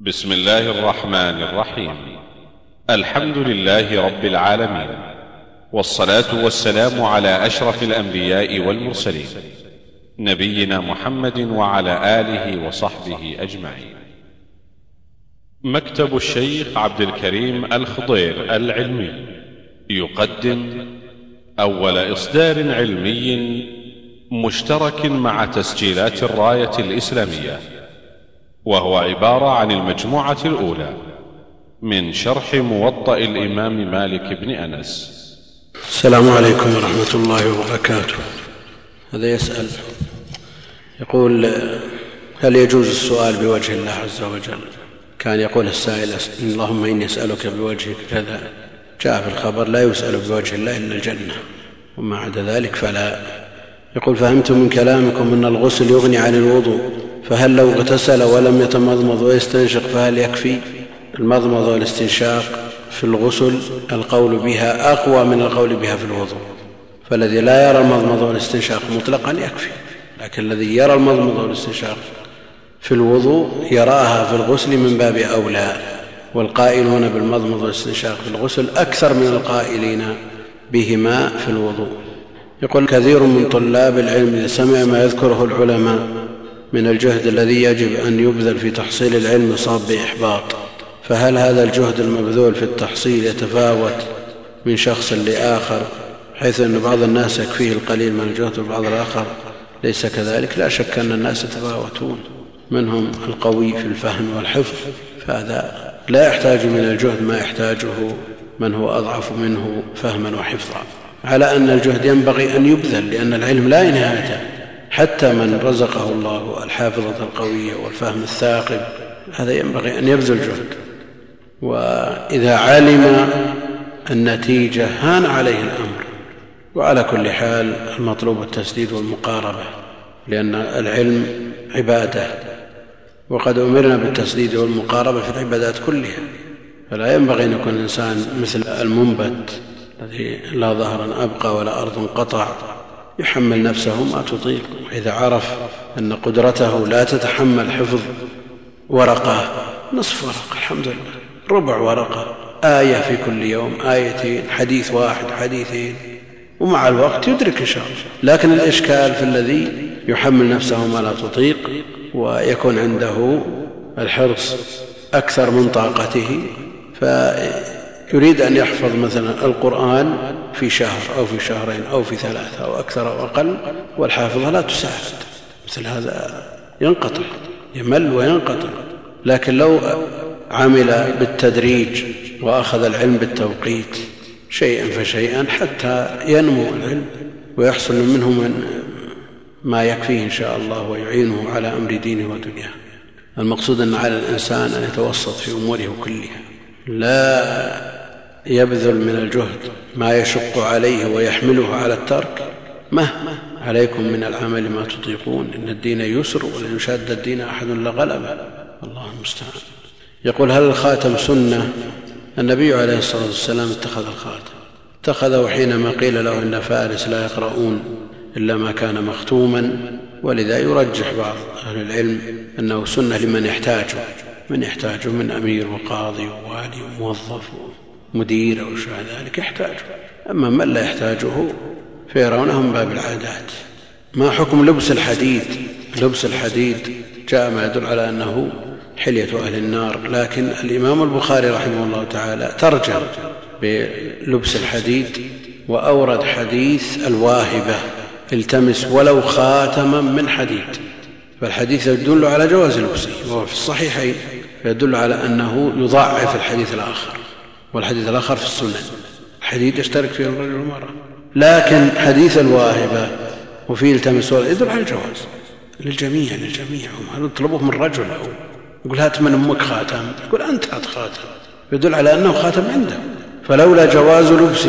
بسم الله الرحمن الرحيم. الحمد لله رب العالمين، والصلاة والسلام على أشرف الأنبياء والمرسلين، نبينا محمد وعلى آله وصحبه أجمعين. مكتب الشيخ عبد الكريم الخضير العلمي يقدم أول إصدار علمي مشترك مع تسجيلات الراية الإسلامية، وهو عبارة عن المجموعة الأولى من شرح موطأ الإمام مالك بن أنس. السلام عليكم ورحمة الله وبركاته. هذا يسأل يقول: هل يجوز السؤال بوجه الله عز وجل؟ كان يقول السائل: اللهم إني أسألك بوجهك كذا. جاء في الخبر: لا يسأل بوجه الله إلا الجنة، وما عدا ذلك فلا. يقول: فهمت من كلامكم أن الغسل يغني عن الوضوء، فهل لو اغتسل ولم يتمضمض ويستنشق فهل يكفي؟ المضمض والاستنشاق في الغسل القول بها أقوى من القول بها في الوضوء، فالذي لا يرى المضمض والاستنشاق مطلقا يكفي، لكن الذي يرى المضمض والاستنشاق في الوضوء يراها في الغسل من باب أولى، والقائلون بالمضمض والاستنشاق في الغسل أكثر من القائلين بهما في الوضوء. يقول: كثير من طلاب العلم إذا سمع ما يذكره العلماء من الجهد الذي يجب أن يبذل في تحصيل العلم يصاب بإحباط، فهل هذا الجهد المبذول في التحصيل يتفاوت من شخص لآخر، حيث أن بعض الناس يكفيه القليل من الجهد وبعض الآخر ليس كذلك؟ لا شك أن الناس يتفاوتون، منهم القوي في الفهم والحفظ، فهذا لا يحتاج من الجهد ما يحتاجه من هو أضعف منه فهما وحفظا، على أن الجهد ينبغي أن يبذل، لأن العلم لا نهاية. حتى من رزقه الله الحافظة القوية والفهم الثاقب هذا ينبغي أن يبذل جهد، وإذا علم النتيجة هان عليه الأمر. وعلى كل حال المطلوب التسديد والمقاربة، لأن العلم عبادة، وقد أمرنا بالتسديد والمقاربة في العبادات كلها، فلا ينبغي أن يكون الإنسان مثل المنبت الذي لا ظهرا أبقى ولا أرض قطع، يحمل نفسه ما تطيق. وإذا عرف أن قدرته لا تتحمل حفظ ورقة، نصف ورقة، الحمد لله، ربع ورقة، آية في كل يوم، آيتين، حديث واحد، حديثين، ومع الوقت يدرك إن شاء الله. لكن الإشكال في الذي يحمل نفسه ما لا تطيق ويكون عنده الحرص أكثر من طاقته، فيريد أن يحفظ مثلا القرآن في شهر أو في شهرين أو في 3 أو أكثر أو أقل، والحافظة لا تساعد، مثل هذا ينقطع، يمل وينقطع. لكن لو عمل بالتدريج وأخذ العلم بالتوقيت شيئا فشيئا حتى ينمو العلم ويحصل منه ما يكفيه إن شاء الله ويعينه على أمر دينه ودنياه. المقصود أن على الإنسان أن يتوسط في أموره كلها، لا يبذل من الجهد ما يشق عليه ويحمله على الترك. مهما عليكم من العمل ما تطيقون، إن الدين يسر ولن يشاد الدين أحد لغلبه، الله المستعان. يقول: هل الخاتم سنة؟ النبي عليه الصلاة والسلام اتخذ الخاتم، اتخذه حينما قيل له إن فارس لا يقرؤون إلا ما كان مختوما، ولذا يرجح بعض أهل العلم أنه سنة لمن يحتاجه من أمير وقاضي ووالي وموظف ومدير أو شيء ذلك يحتاجه، أما من لا يحتاجه فيرونه من باب العادات. ما حكم لبس الحديد؟ لبس الحديد جاء ما يدل على أنه حلية أهل النار، لكن الإمام البخاري رحمه الله تعالى ترجم بلبس الحديد وأورد حديث الواهبة: التمس ولو خاتما من حديد، فالحديث يدل على جواز لبسه، وهو في الصحيحين، يدل على أنه يضعف الحديث الآخر، والحديث الآخر في السنن، الحديد يشترك فيه الرجل والمرأة، لكن حديث الواهبة وفيه التمس يدل على الجواز للجميع. هل يطلبه من رجل أو يقول: هات من أمك خاتم، يقول: أنت هات خاتم، يدل على أنه خاتم عنده، فلولا جواز لبسه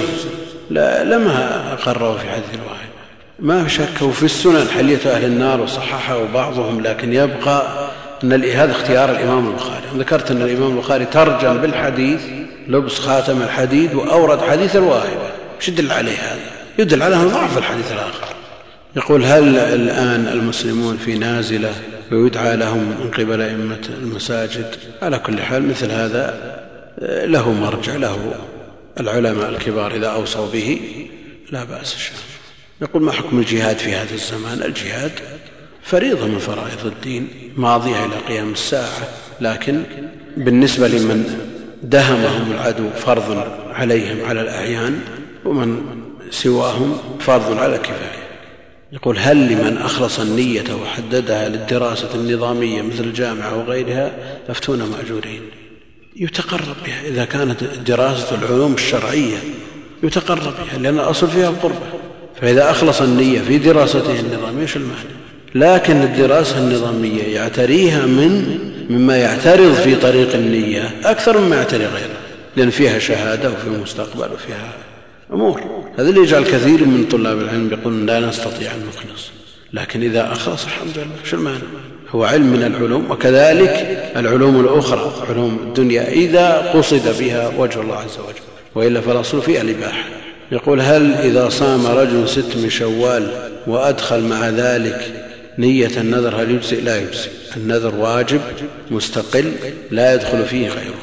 لما أقره في حديث الواهبة. ما شك وفي السنن حلية أهل النار وصححه بعضهم، لكن يبقى أن هذا اختيار الإمام البخاري. ذكرت أن الإمام البخاري ترجم بالحديث لبس خاتم الحديد وأورد حديث الواهبة، وش يدل عليه هذا؟ يدل على ضعف الحديث الآخر. يقول: هل الآن المسلمون في نازلة ويدعى لهم من قبل أئمة المساجد. على كل حال مثل هذا له مرجع، له العلماء الكبار إذا أوصوا به لا بأس. يقول: ما حكم الجهاد في هذا الزمان؟ الجهاد فريضة من فرائض الدين ماضية إلى قيام الساعة، لكن بالنسبة لمن دهمهم العدو فرض عليهم على الأعيان، ومن سواهم فرض على الكفاية. يقول: هل لمن أخلص النية وحددها للدراسة النظامية مثل الجامعة وغيرها أفتون مأجورين؟ يتقرب بها إذا كانت دراسة العلوم الشرعية، يتقرب بها لأن الأصل فيها القربة. فإذا أخلص النية في دراسته النظامية ايش المانع؟ لكن الدراسة النظامية يعتريها مما يعترض في طريق النية أكثر مما يعتري غيره، لأن فيها شهادة وفي مستقبل وفيها أمور. هذا اللي يجعل كثير من طلاب العلم يقولون لا نستطيع أن نخلص، لكن إذا أخلص الحمد لله ايش المانع؟ هو علم من العلوم، وكذلك العلوم الأخرى علوم الدنيا إذا قصد بها وجه الله عز وجل، وإلا فالأصل فيها الإباحة. يقول: هل إذا صام رجل 6 من شوال وأدخل مع ذلك نية النذر هل يجزئ؟ لا يجزئ. النذر واجب مستقل لا يدخل فيه غيره،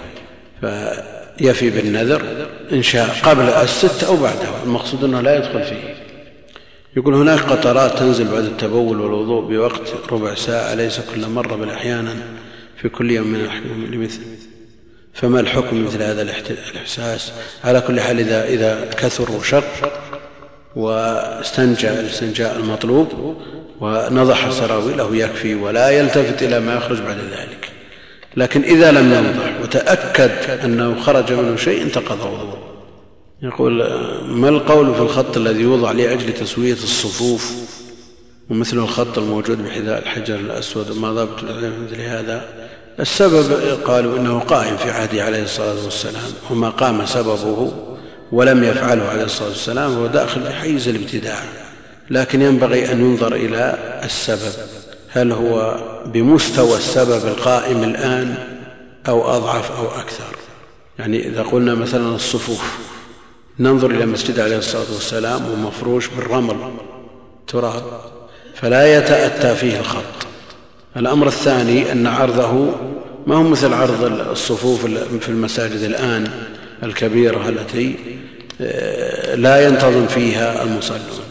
فيفي بالنذر إن شاء قبل 6 أو بعدها، المقصود أنه لا يدخل فيه. يقول: هناك قطرات تنزل بعد التبول والوضوء بوقت ربع ساعة ليس كل مرة بل أحيانا في كل يوم من لمثل، فما الحكم مثل هذا الإحساس؟ على كل حال إذا كثر وشق واستنجى الاستنجاء المطلوب ونضح سراويله يكفي ولا يلتفت إلى ما يخرج بعد ذلك. لكن إذا لم ينضح وتأكد أنه خرج منه شيء انتقض وضوءه. يقول: ما القول في الخط الذي يوضع لأجل تسوية الصفوف ومثل الخط الموجود بحذاء الحجر الأسود، ما ضبط مثل هذا؟ السبب قالوا إنه قائم في عهده عليه الصلاة والسلام، وما قام سببه ولم يفعله عليه الصلاة والسلام هو داخل بحيز الابتداع، لكن ينبغي أن ينظر إلى السبب، هل هو بمستوى السبب القائم الآن أو أضعف أو أكثر. يعني إذا قلنا مثلا الصفوف، ننظر إلى مسجد عليه الصلاة والسلام ومفروش بالرمل تراب فلا يتأتى فيه الخط. الأمر الثاني أن عرضه ما هو مثل عرض الصفوف في المساجد الآن الكبيرة التي لا ينتظم فيها المصلون،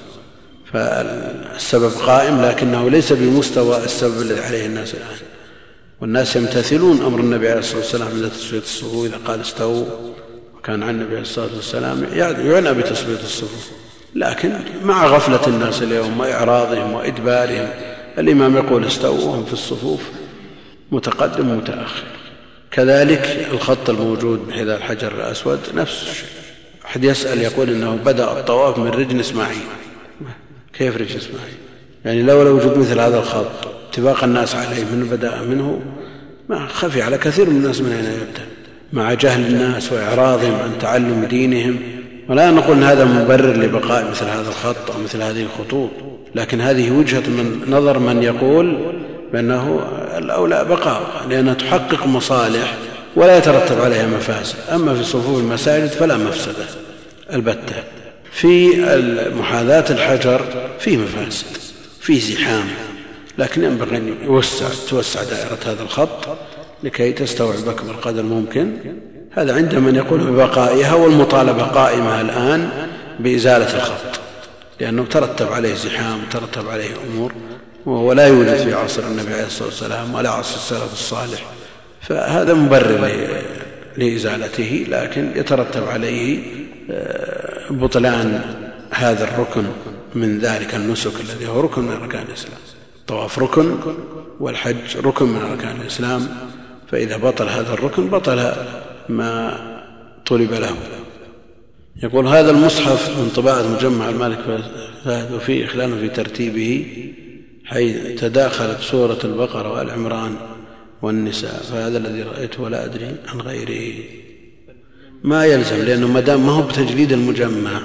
فالسبب قائم لكنه ليس بمستوى السبب الذي عليه الناس الآن، والناس يمتثلون أمر النبي عليه الصلاة والسلام عند تسوية الصفوف إذا قال استووا، وكان عن النبي عليه الصلاة والسلام يعنى بتسوية الصفوف، لكن مع غفلة الناس اليوم وإعراضهم وإدبارهم الإمام يقول استووا وهم في الصفوف متقدم ومتأخر. كذلك الخط الموجود بحذاء الحجر الأسود نفس الشيء. أحد يسأل يقول إنه بدأ الطواف من رجل إسماعيل. كيف رجل إسماعيل؟ يعني لو وجد مثل هذا الخط اتفاق الناس عليه من بدأ منه ما خفي على كثير من الناس من أين يبدأ، مع جهل الناس وإعراضهم عن تعلم دينهم. ولا نقول أن هذا مبرر لبقاء مثل هذا الخط أو مثل هذه الخطوط، لكن هذه وجهة من نظر من يقول بأنه الأولى بقاء، لأنها تحقق مصالح ولا يترتب عليها مفاسد. أما في صفوف المساجد فلا مفسدة البتة. في محاذاة الحجر فيه مفاسد، فيه زحام، لكن ينبغي أن توسع دائرة هذا الخط لكي تستوعب أكبر قدر ممكن. هذا عند من يقول ببقائها، والمطالبة قائمة الآن بإزالة الخط، لأنه ترتب عليه زحام، ترتب عليه أمور ولا يوجد في عصر النبي عليه الصلاة والسلام ولا عصر السلف الصالح، فهذا مبرر لإزالته، لكن يترتب عليه بطلان هذا الركن من ذلك النسك الذي هو ركن من أركان الإسلام. الطواف ركن والحج ركن من أركان الإسلام، فإذا بطل هذا الركن بطل ما طلب له. يقول: هذا المصحف من طباعة مجمع المالك فهد وفيه إخلال في ترتيبه حيث تداخلت سورة البقرة والعمران والنساء، فهذا الذي رأيته ولا أدري عن غيره. ما يلزم، لأنه ما دام ما هو بتجليد المجمع،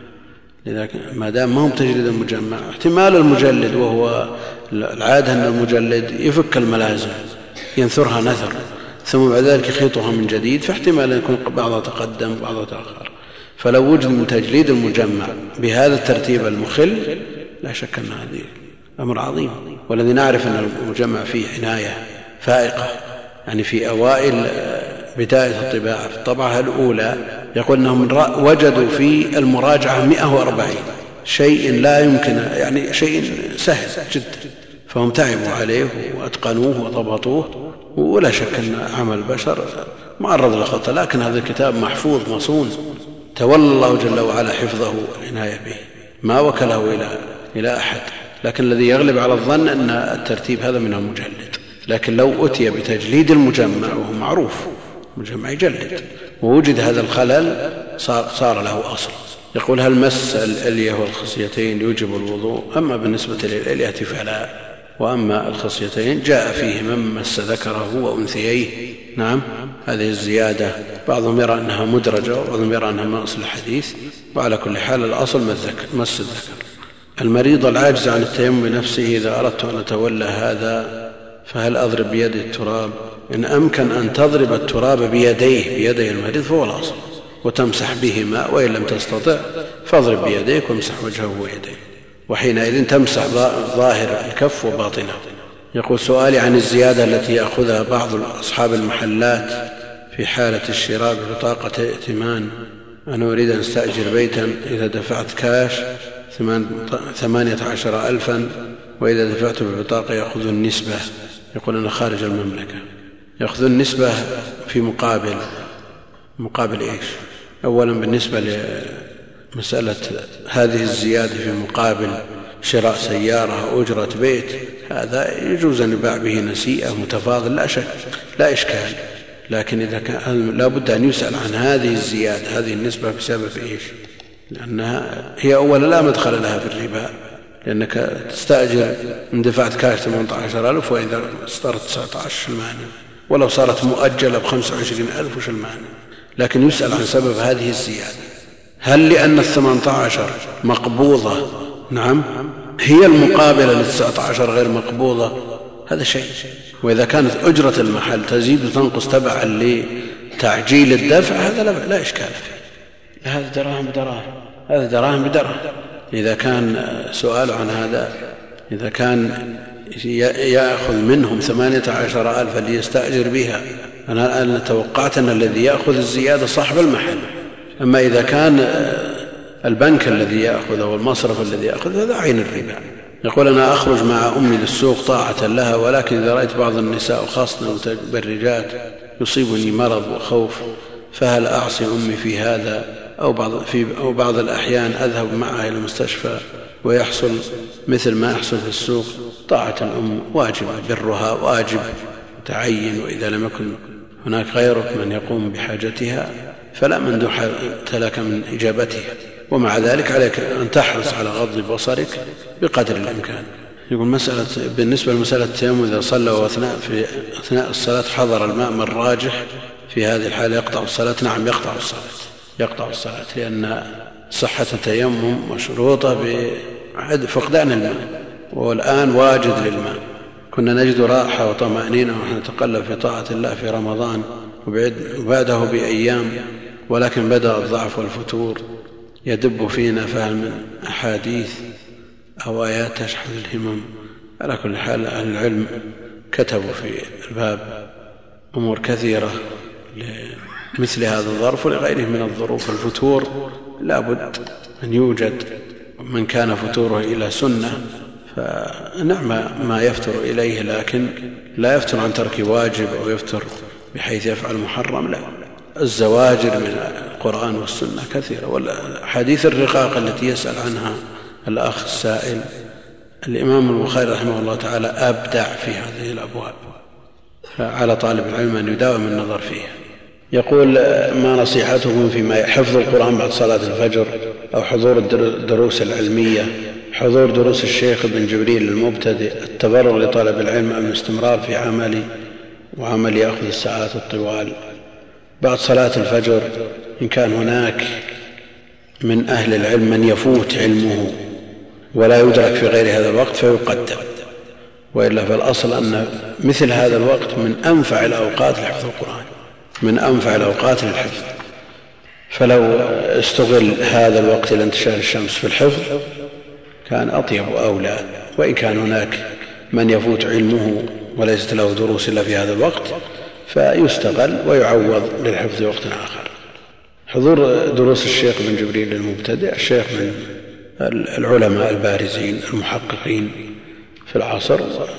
ما دام ما هو بتجليد المجمع احتمال المجلد، وهو العادة أن المجلد يفك الملازم ينثرها نثر ثم بعد ذلك يخيطها من جديد، فاحتمال أن يكون بعضها تقدم بعضها تأخر. فلو وجد من تجليد المجمع بهذا الترتيب المخل لا شك أن هذه أمر عظيم. والذي نعرف أن المجمع فيه عناية فائقة، يعني في أوائل بداية الطباعة في الطبعة الأولى يقول أنهم وجدوا في المراجعة 140 شيء لا يمكن، يعني شيء سهل جدا، فهم تعبوا عليه وأتقنوه وضبطوه، ولا شك أن عمل البشر معرض للخطأ، لكن هذا الكتاب محفوظ مصون، تولى الله جل وعلا حفظه والعناية به، ما وكله إلى أحد. لكن الذي يغلب على الظن أن الترتيب هذا من المجلد، لكن لو أتي بتجليد المجمع وهو معروف المجمع يجلد ووجد هذا الخلل صار له أصل. يقول: هل مس الإلية والخصيتين يوجب الوضوء؟ أما بالنسبة للإلية فلا، وأما الخصيتين جاء فيه من مس ذكره وأنثييه. نعم، هذه الزيادة بعضهم يرى أنها مدرجة وبعضهم يرى أنها من أصل الحديث، وعلى كل حال الأصل مس الذكر. المريض العاجز عن التيمم بنفسه إذا أردت أن أتولى هذا فهل أضرب بيدي التراب؟ إن أمكن أن تضرب التراب بيدي المريض فهو الأصل، وتمسح بهما، وإن لم تستطع فاضرب بيديك وامسح وجهه ويديه، وحينئذ تمسح ظاهر الكف وباطنه. يقول: سؤالي عن الزيادة التي يأخذها بعض أصحاب المحلات في حالة الشراء ببطاقة ائتمان. أنا أريد أن أستأجر بيتا، إذا دفعت كاش 18,000 وإذا دفعت بالبطاقة يأخذ النسبة. يقول: أنا خارج المملكة. يأخذ النسبة في مقابل إيش؟ أولا بالنسبة لمسألة هذه الزيادة في مقابل شراء سيارة أو أجرة بيت، هذا يجوز أن يباع به نسيئة متفاضل لا شك، لا إشكال، لكن إذا كان لا بد أن يسأل عن هذه الزيادة، هذه النسبة بسبب إيش؟ لأنها هي أولا لا مدخل لها في الربا، لأنك تستأجر إن دفعت كاش 18,000 وإذا صارت 19 المانع، ولو صارت مؤجلة ب25,000 وش المانع؟ لكن يسأل عن سبب هذه الزيادة، هل لأن 18 مقبوضة؟ نعم، هي المقابلة ل19 غير مقبوضة، هذا شيء. وإذا كانت أجرة المحل تزيد وتنقص تبعا لتعجيل الدفع، هذا لا إشكال فيه، هذا دراهم بدراهم، هذا دراهم بدراهم. إذا كان سؤال عن هذا، إذا كان يأخذ منهم 18,000 اللي يستأجر بها، أنا توقعت أن الذي يأخذ الزيادة صاحب المحل، أما إذا كان البنك الذي يأخذ أو المصرف الذي يأخذ هذا عين الربا. يقول: أنا أخرج مع أمي للسوق طاعة لها، ولكن إذا رأيت بعض النساء وخاصة المتبرجات يصيبني مرض وخوف، فهل أعصي أمي في هذا أو بعض الأحيان أذهب معها إلى المستشفى ويحصل مثل ما يحصل في السوق؟ طاعة الأم واجب، برها واجب تعين، وإذا لم يكن هناك غيرك من يقوم بحاجتها فلا مندوح لك من إجابتها، ومع ذلك عليك أن تحرص على غض بصرك بقدر الإمكان. يقول: بالنسبة لمسألة التيمم، إذا صلى أثناء الصلاة حضر الماء من راجح في هذه الحالة يقطع الصلاة؟ نعم، يقطع الصلاة، لأن صحة التيمم مشروطة بفقدان الماء، والآن واجد للماء. كنا نجد راحة وطمأنينة ونحن نتقلب في طاعة الله في رمضان وبعده بأيام، ولكن بدأ الضعف والفتور يدب فينا، فهل من أحاديث أو آيات تشحذ الهمم؟ على كل حال أهل العلم كتبوا في الباب أمور كثيرة لمثل هذا الظرف ولغيره من الظروف. الفتور لا بد أن يوجد من كان فتوره إلى سنة فنعم ما يفتر إليه، لكن لا يفتر عن ترك واجب أو يفتر بحيث يفعل محرم، لا. الزواجر من القرآن والسنة كثيرة، والحديث الرقاق التي يسأل عنها الأخ السائل، الإمام البخاري رحمه الله تعالى أبدع في هذه الأبواب، فعلى طالب العلم أن يداوم النظر فيها. يقول: ما نصيحتكم فيما حفظ القرآن بعد صلاة الفجر أو حضور الدروس العلمية، حضور دروس الشيخ ابن جبريل المبتدئ، التبرع لطالب العلم أم الاستمرار في عمل يأخذ الساعات الطوال بعد صلاة الفجر؟ إن كان هناك من أهل العلم من يفوت علمه ولا يدرك في غير هذا الوقت فيقدم، وإلا فالأصل أن مثل هذا الوقت من أنفع الأوقات لحفظ القرآن، من أنفع الأوقات للحفظ، فلو استغل هذا الوقت لانتشار الشمس في الحفظ كان أطيب وأولى. وإن كان هناك من يفوت علمه وليست له دروس إلا في هذا الوقت فيستغل ويعوض للحفظ وقت آخر. حضور دروس الشيخ بن جبريل للمبتدئ، الشيخ من العلماء البارزين المحققين في العصر،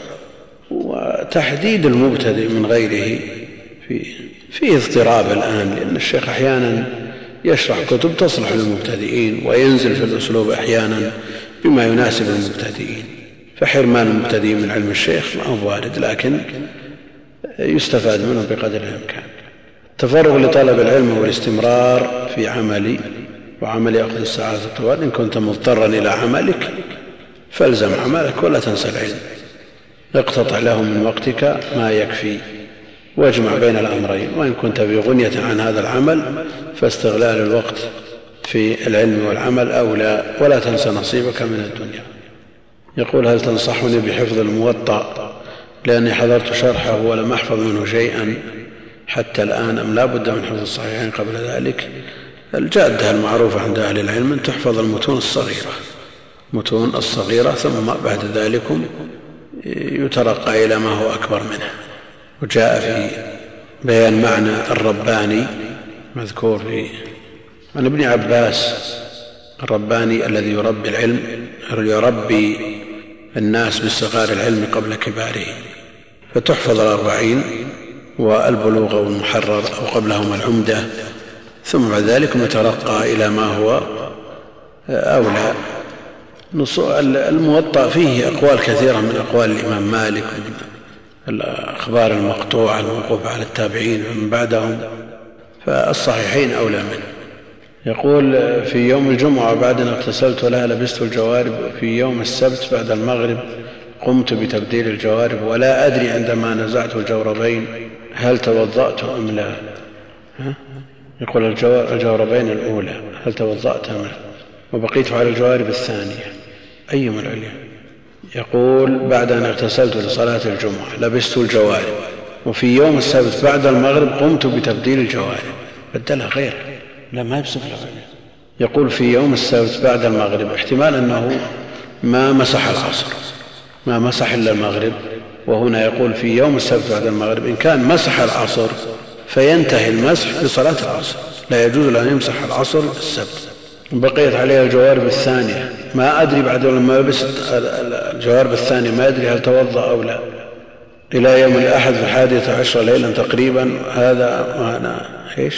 وتحديد المبتدئ من غيره في اضطراب الآن، لأن الشيخ أحيانا يشرح كتب تصلح للمبتدئين وينزل في الأسلوب أحيانا بما يناسب المبتدئين، فحرمان المبتدئين من علم الشيخ ما هو وارد، لكن يستفاد منه بقدر الإمكان. التفرغ لطلب العلم والاستمرار في وعمل يأخذ الساعات الطوال. إن كنت مضطرا إلى عملك فالزم عملك ولا تنسى العلم، اقتطع له من وقتك ما يكفي واجمع بين الأمرين. وإن كنت بغنية عن هذا العمل فاستغلال الوقت في العلم والعمل أولى، ولا تنسى نصيبك من الدنيا. يقول: هل تنصحني بحفظ الموطأ لأني حضرت شرحه ولم أحفظ منه شيئا حتى الآن، أم لا بد من حفظ الصحيحين قبل ذلك؟ الجادة المعروفة عند أهل العلم أن تحفظ المتون الصغيرة ثم بعد ذلك يترقى إلى ما هو أكبر منه. وجاء في بيان معنى الرباني مذكور عن ابن عباس: الرباني الذي يربي العلم، يربي الناس باستغار العلم قبل كباره. فتحفظ 40 والبلوغ والمحرر أو قبلهما العمدة، ثم بعد ذلك يترقى إلى ما هو أولى. الموطأ فيه أقوال كثيرة من أقوال الإمام مالك ومن الأخبار المقطوعة الموقوفة على التابعين ومن بعدهم، فالصحيحين أولى منه. يقول: في يوم الجمعة بعد أن اغتسلت ولها لبست الجوارب، في يوم السبت بعد المغرب قمت بتبديل الجوارب ولا أدري عندما نزعت الجوربين هل توضأت أم لا. يقول: الجوربين الأولى هل توضأت أم لا، وبقيت على الجوارب الثانية أيما العليا. يقول: بعد أن اغتسلت لصلاة الجمعة لبست الجوارب، وفي يوم السبت بعد المغرب قمت بتبديل الجوارب. بدلها غير، لا ما يبصف له. يقول: في يوم السبت بعد المغرب، احتمال أنه ما مسح العصر، ما مسح إلا المغرب، وهنا يقول في يوم السبت بعد المغرب. إن كان مسح العصر فينتهي المسح بصلاة العصر، لا يجوز له أن يمسح العصر السبت. بقيت عليها الجوارب الثانية، ما أدري بعد لما لبست الجوارب الثانية ما أدري هل توضأ أو لا، إلى يوم الأحد في 11 ليلا تقريبا. هذا أنا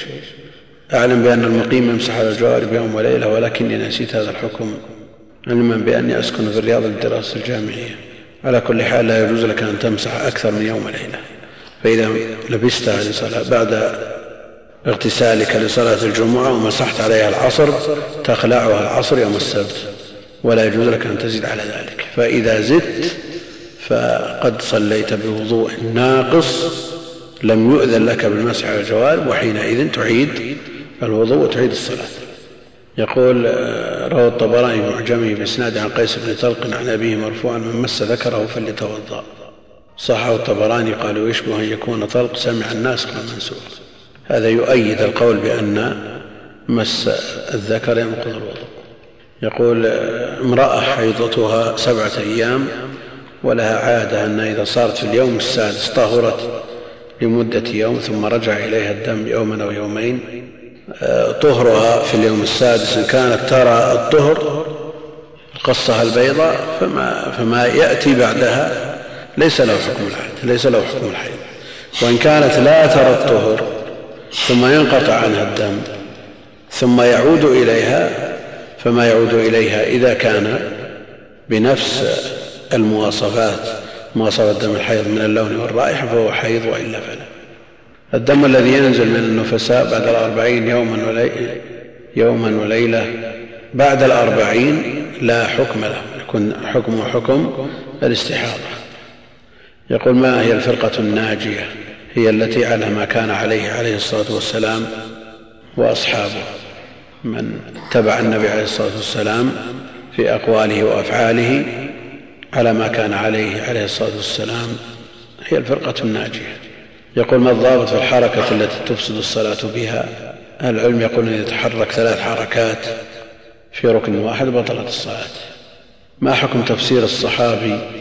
أعلم بأن المقيم يمسح على الجوارب يوم وليلة، ولكني نسيت هذا الحكم علما بأني أسكن في الرياض للدراسة الجامعية. على كل حال لا يجوز لك أن تمسح أكثر من يوم وليلة. فإذا لبستها بعد اغتسالك لصلاة الجمعة ومسحت عليها العصر تخلعها العصر يوم السبت، ولا يجوز لك أن تزيد على ذلك. فإذا زدت فقد صليت بوضوء ناقص لم يؤذن لك بالمسح على الجوارب، وحينئذ تعيد الوضوء وتعيد الصلاة. يقول: روى الطبراني في معجمه بإسناد عن قيس بن طلق عن أبيه مرفوعا: من مس ذكره فليتوضأ. صححه الطبراني قالوا: يشبه أن يكون طلق سمع الناسخ والمنسوخ. هذا يؤيد القول بأن مس الذكر ينقض الوضوء. يقول: امرأة حيضتها 7 أيام ولها عادة أن إذا صارت في اليوم السادس طهرت لمدة يوم ثم رجع إليها الدم يوما أو يومين، طهرها في اليوم السادس إن كانت ترى الطهر القصة البيضاء فما يأتي بعدها ليس له حكم الحيض، وإن كانت لا ترى الطهر ثم ينقطع عنها الدم ثم يعود إليها فما يعود إليها إذا كان بنفس المواصفات مواصفة دم الحيض من اللون والرائحة فهو حيض، وإلا فلا. الدم الذي ينزل من النفساء بعد 40 يوما وليلة بعد 40 لا حكم له، يكون حكم الاستحاضة. يقول: ما هي الفرقة الناجية؟ هي التي على ما كان عليه الصلاة والسلام وأصحابه، من اتبع النبي عليه الصلاة والسلام في أقواله وأفعاله على ما كان عليه الصلاة والسلام، هي الفرقة الناجية. يقول: ما الضابط في الحركة التي تفسد الصلاة بها؟ أهل العلم يقول: أن يتحرك 3 حركات في ركن واحد بطلت الصلاة. ما حكم تفسير الصحابي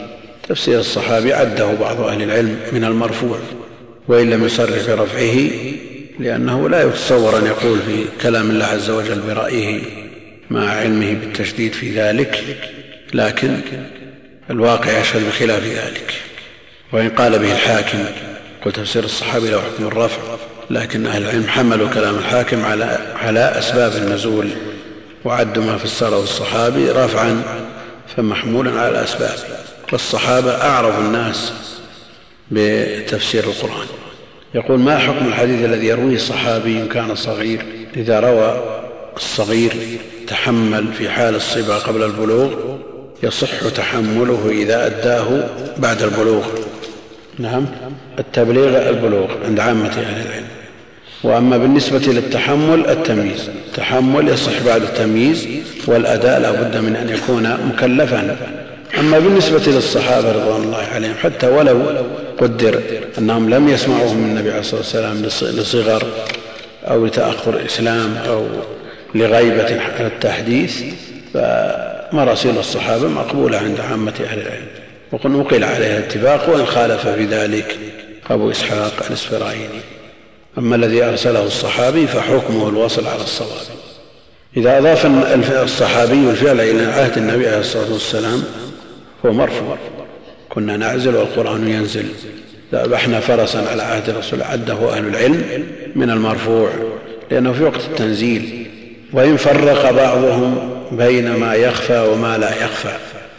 تفسير الصحابي عده بعض أهل العلم من المرفوع، وإن لم يصرح برفعه، لأنه لا يتصور أن يقول في كلام الله عز وجل برأيه مع علمه بالتشديد في ذلك، لكن الواقع يشهد بخلاف ذلك. وإن قال به الحاكم قل تفسير الصحابي له حكم الرفع، لكن أهل العلم حملوا كلام الحاكم على أسباب النزول، وعدوا ما فسره الصحابي رفعا فمحمولا على الأسباب، والصحابة أعرف الناس بتفسير القرآن. يقول ما حكم الحديث الذي يرويه الصحابي كان صغير؟ إذا روى الصغير تحمل في حال الصبا قبل البلوغ يصح تحمله إذا أداه بعد البلوغ. نعم، التبليغ البلوغ عند عامة أهل العلم. وأما بالنسبة للتحمل التمييز، التحمل يصح بعد التمييز، والأداء لا بد من أن يكون مكلفا. أما بالنسبة للصحابة رضوان الله عليهم حتى ولو قدر أنهم لم يسمعوه من النبي عليه الصلاة والسلام لصغر أو لتأخر الإسلام أو لغيبة التحديث، فمراسيل الصحابة مقبولة عند عامة أهل العلم، وقد نقل عليها الاتفاق، وإن خالف في ذلك أبو إسحاق الإسفرايني. أما الذي أرسله الصحابي فحكمه الوصل على الصواب. إذا أضاف الصحابي الفعل إلى عهد النبي عليه الصلاة والسلام هو مرفوع، كنا نعزل والقرآن ينزل، ذبحنا فرسا على عهد الرسول، عده أهل العلم من المرفوع لأنه في وقت التنزيل. وإن فرق بعضهم بين ما يخفى وما لا يخفى،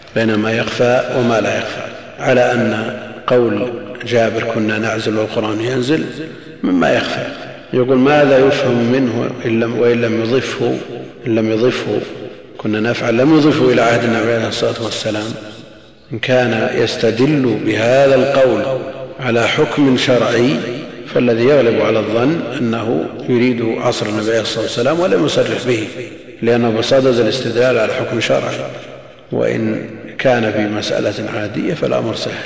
على أن قول جابر كنا نعزل والقرآن ينزل مما يخفى. يقول ماذا يفهم منه وإن لم يضفه كنا نفعل، لم يضفه إلى عهد النبي عليه الصلاة والسلام. إن كان يستدل بهذا القول على حكم شرعي فالذي يغلب على الظن أنه يريد عصر النبي عليه الصلاة والسلام ولم يصرح به، لأنه بصدد الاستدلال على حكم شرعي. وإن كان في مسألة عادية فالأمر سهل.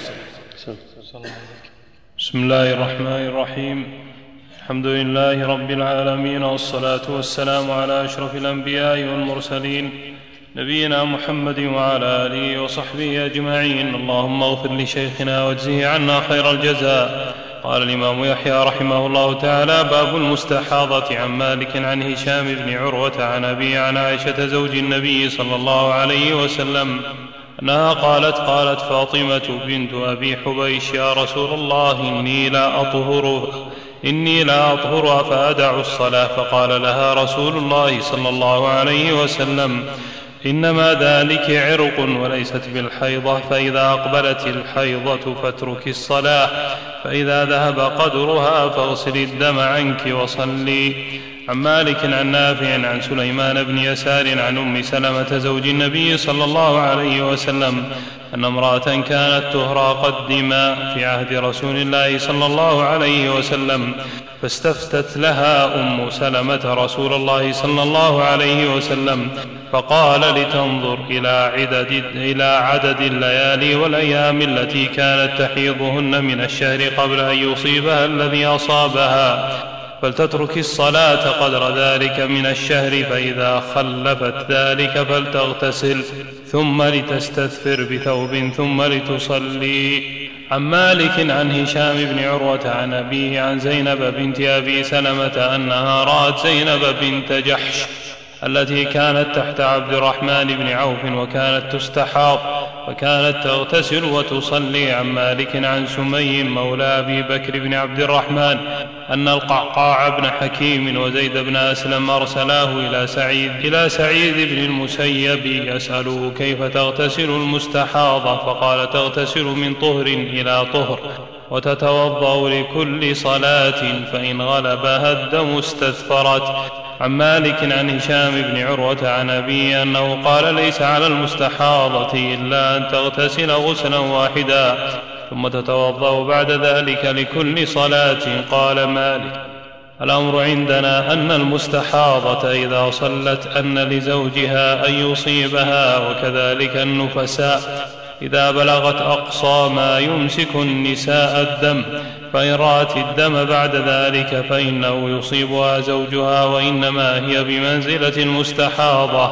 بسم الله الرحمن الرحيم. الحمد لله رب العالمين، والصلاة والسلام على أشرف الأنبياء والمرسلين نبينا محمد وعلى آله وصحبه أجمعين. اللهم اغفر لشيخنا واجزه عنا خير الجزاء. قال الإمام يحيى رحمه الله تعالى: باب المستحاضة. عن مالك عن هشام بن عروة عن أبي عن عائشة زوج النبي صلى الله عليه وسلم أنها قالت فاطمة بنت أبي حبيش: يا رسول الله إني لا أطهر فأدع الصلاة. فقال لها رسول الله صلى الله عليه وسلم: إنما ذلك عرق وليست بالحيضة، فإذا أقبلت الحيضة فاترك الصلاة، فإذا ذهب قدرها فاغسل الدم عنك وصلي. عن مالك عن نافع عن سليمان بن يسار عن أم سلمة زوج النبي صلى الله عليه وسلم أن امرأة كانت تهرى قدما في عهد رسول الله صلى الله عليه وسلم، فاستفتت لها أم سلمة رسول الله صلى الله عليه وسلم، فقال لتنظر إلى عدد الليالي والأيام التي كانت تحيضهن من الشهر قبل أن يصيبها الذي أصابها، فلتترك الصلاة قدر ذلك من الشهر، فإذا خلفت ذلك فلتغتسل ثم لتستثفر بثوب ثم لتصلي. عن مالك عن هشام بن عروة عن أبيه عن زينب بنت أبي سلمة أنها رأت زينب بنت جحش التي كانت تحت عبد الرحمن بن عوف وكانت تستحاض، فكانت تغتسل وتصلي. عن مالك عن سمي مولى أبي بكر بن عبد الرحمن أن القعقاع بن حكيم وزيد بن أسلم أرسلاه إلى سعيد بن المسيب يسأله كيف تغتسل المستحاضة، فقال: تغتسل من طهر إلى طهر وتتوضأ لكل صلاة، فإن غلبها الدم استثفرت. عن مالك عن هشام بن عروة عن أبيه أنه قال: ليس على المستحاضة إلا أن تغتسل غسلا واحدا ثم تتوضأ بعد ذلك لكل صلاة. قال مالك: الأمر عندنا أن المستحاضة إذا صلت أن لزوجها أن يصيبها، وكذلك النفساء إذا بلغت أقصى ما يمسك النساء الدم، فإن رأت الدم بعد ذلك فإنه يصيبها زوجها، وإنما هي بمنزلة المستحاضة.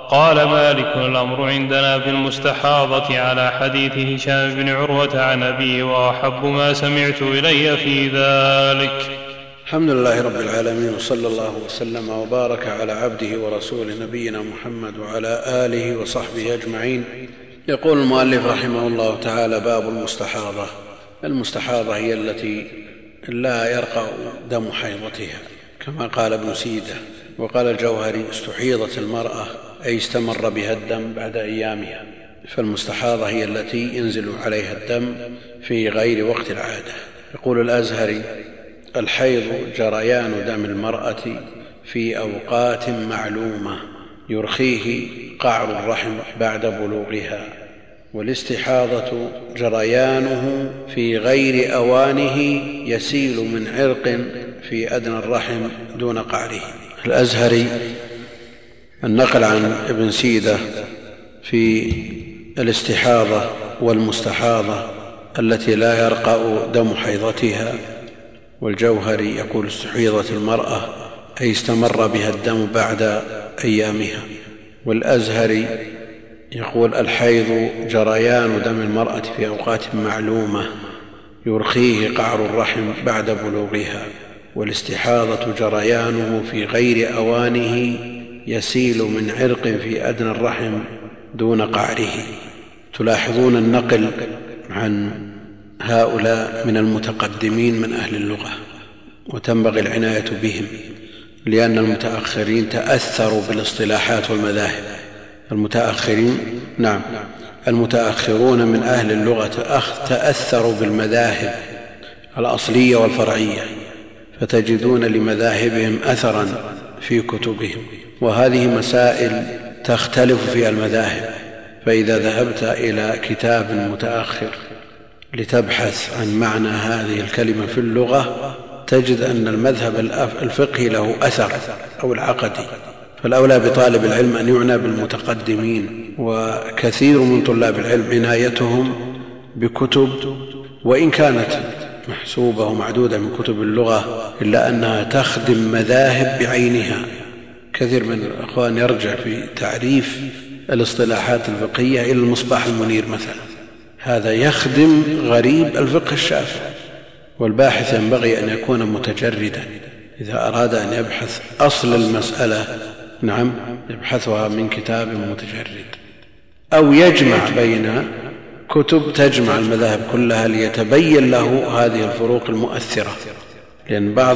قال مالك: الأمر عندنا في المستحاضة على حديث هشام بن عروة عن أبيه، وأحب ما سمعت إلي في ذلك. الحمد لله رب العالمين، وصلى الله وسلم وبارك على عبده ورسوله نبينا محمد وعلى آله وصحبه أجمعين. يقول المؤلف رحمه الله تعالى: باب المستحاضة. المستحاضة هي التي لا يرقى دم حيضتها، كما قال ابن سيدة. وقال الجوهري: استحيضت المرأة أي استمر بها الدم بعد أيامها. فالمستحاضة هي التي ينزل عليها الدم في غير وقت العادة. يقول الأزهري: الحيض جريان دم المرأة في أوقات معلومة يرخيه قعر الرحم بعد بلوغها، والاستحاضة جريانه في غير أوانه يسيل من عرق في أدنى الرحم دون قعره. الأزهري النقل عن ابن سيدة في الاستحاضة والمستحاضة التي لا يرقى دم حيضتها. والجوهري يقول: استحيضت المرأة أي استمر بها الدم بعد أيامها. والأزهري يقول: الحيض جريان دم المرأة في أوقات معلومة يرخيه قعر الرحم بعد بلوغها، والاستحاضة جريانه في غير أوانه يسيل من عرق في أدنى الرحم دون قعره. تلاحظون النقل عن هؤلاء من المتقدمين من أهل اللغة، وتنبغي العناية بهم، لأن المتأخرين تأثروا بالاصطلاحات والمذاهب. المتأخرون من أهل اللغة تأثروا بالمذاهب الأصلية والفرعية، فتجدون لمذاهبهم أثرا في كتبهم. وهذه مسائل تختلف فيها المذاهب، فإذا ذهبت إلى كتاب متأخر لتبحث عن معنى هذه الكلمة في اللغة تجد أن المذهب الفقهي له أثر أو العقدي. فالأولى بطالب العلم أن يعنى بالمتقدمين، وكثير من طلاب العلم عنايتهم بكتب وإن كانت محسوبة ومعدودة من كتب اللغة إلا أنها تخدم مذاهب بعينها. كثير من الأخوان يرجع في تعريف الاصطلاحات الفقهية إلى المصباح المنير مثلا، هذا يخدم غريب الفقه الشافعي. والباحث ينبغي أن يكون متجردا إذا أراد أن يبحث أصل المسألة، يبحثها من كتاب متجرد، أو يجمع بين كتب تجمع المذاهب كلها ليتبين له هذه الفروق المؤثرة. لأن بعض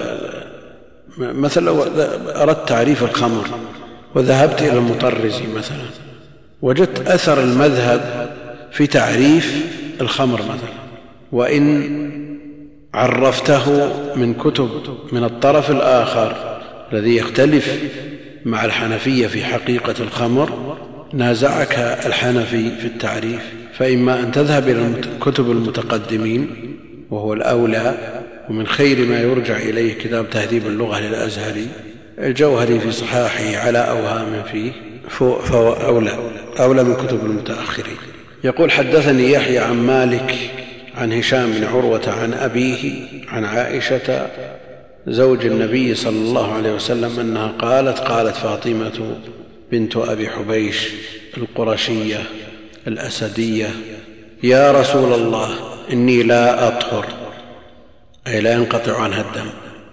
مثلا لو أردت تعريف الخمر وذهبت إلى المطرزي مثلا وجدت أثر المذهب في تعريف الخمر مثلا، وإن عرفته من كتب من الطرف الآخر الذي يختلف مع الحنفية في حقيقة الخمر نازعك الحنفي في التعريف. فإما أن تذهب إلى كتب المتقدمين وهو الأولى، ومن خير ما يرجع إليه كتاب تهذيب اللغة للأزهري. الجوهري في صحاحه على أوهام فيه فهو أولى من كتب المتأخرين. يقول: حدثني يحيى عن مالك عن هشام بن عروة عن أبيه عن عائشة زوج النبي صلى الله عليه وسلم أنها قالت فاطمة بنت أبي حبيش القرشية الأسدية: يا رسول الله إني لا أطهر، أي لا ينقطع عنها الدم،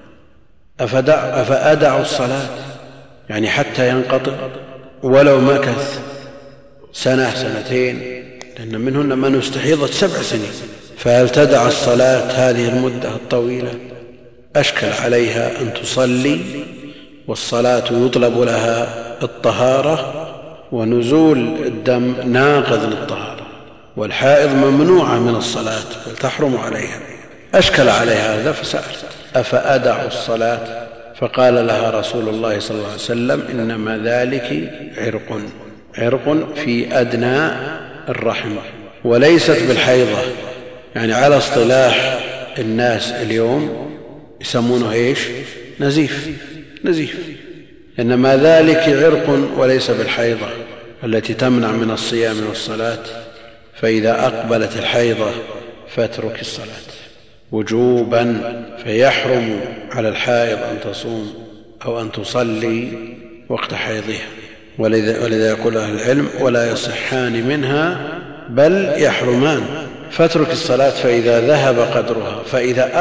أفأدع الصلاة، يعني حتى ينقطع ولو مكث سنة سنتين، لأن منهن من استحيضت 7 سنين، فهل تدع الصلاة هذه المدة الطويلة؟ أشكل عليها أن تصلي والصلاة يطلب لها الطهارة، ونزول الدم ناقض للطهارة، والحائض ممنوعة من الصلاة بل تحرم عليها. أشكل عليها هذا فسألت: أفأدع الصلاة؟ فقال لها رسول الله صلى الله عليه وسلم: إنما ذلك عرق في أدنى الرحم وليست بالحيضة. يعني على اصطلاح الناس اليوم يسمونه نزيف. إنما ذلك عرق وليس بالحيضة التي تمنع من الصيام والصلاة. فإذا أقبلت الحيضة فاترك الصلاة وجوبا، فيحرم على الحائض أن تصوم أو أن تصلي وقت حيضها. ولذا يقول أهل العلم ولا يصحان منها بل يحرمان. فاترك الصلاة فإذا ذهب قدرها فإذا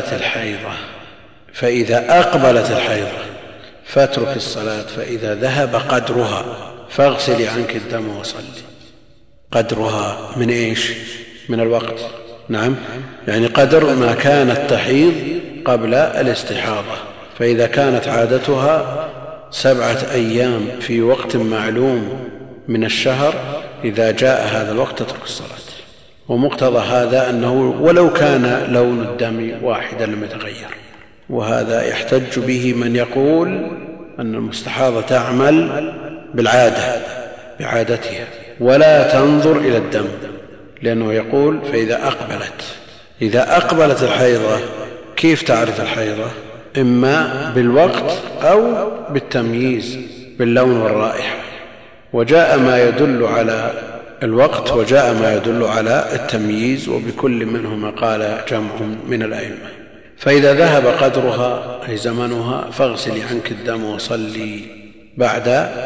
أقبلت الحيضة فاترك الصلاة فإذا ذهب قدرها فاغسلي عنك الدم وصلي. قدرها من إيش؟ من الوقت. نعم، يعني قدر ما كانت تحيض قبل الاستحاضة. فإذا كانت عادتها 7 أيام في وقت معلوم من الشهر، إذا جاء هذا الوقت تترك الصلاة. ومقتضى هذا أنه ولو كان لون الدم واحدا لم يتغير. وهذا يحتج به من يقول أن المستحاضة تعمل بعادتها ولا تنظر إلى الدم، لأنه يقول إذا أقبلت الحيضة. كيف تعرف الحيضة؟ إما بالوقت أو بالتمييز باللون والرائحة. وجاء ما يدل على الوقت وجاء ما يدل على التمييز، وبكل منهما قال جمع من الأئمة. فإذا ذهب قدرها أي زمنها فاغسلي عنك الدم وصلي بعد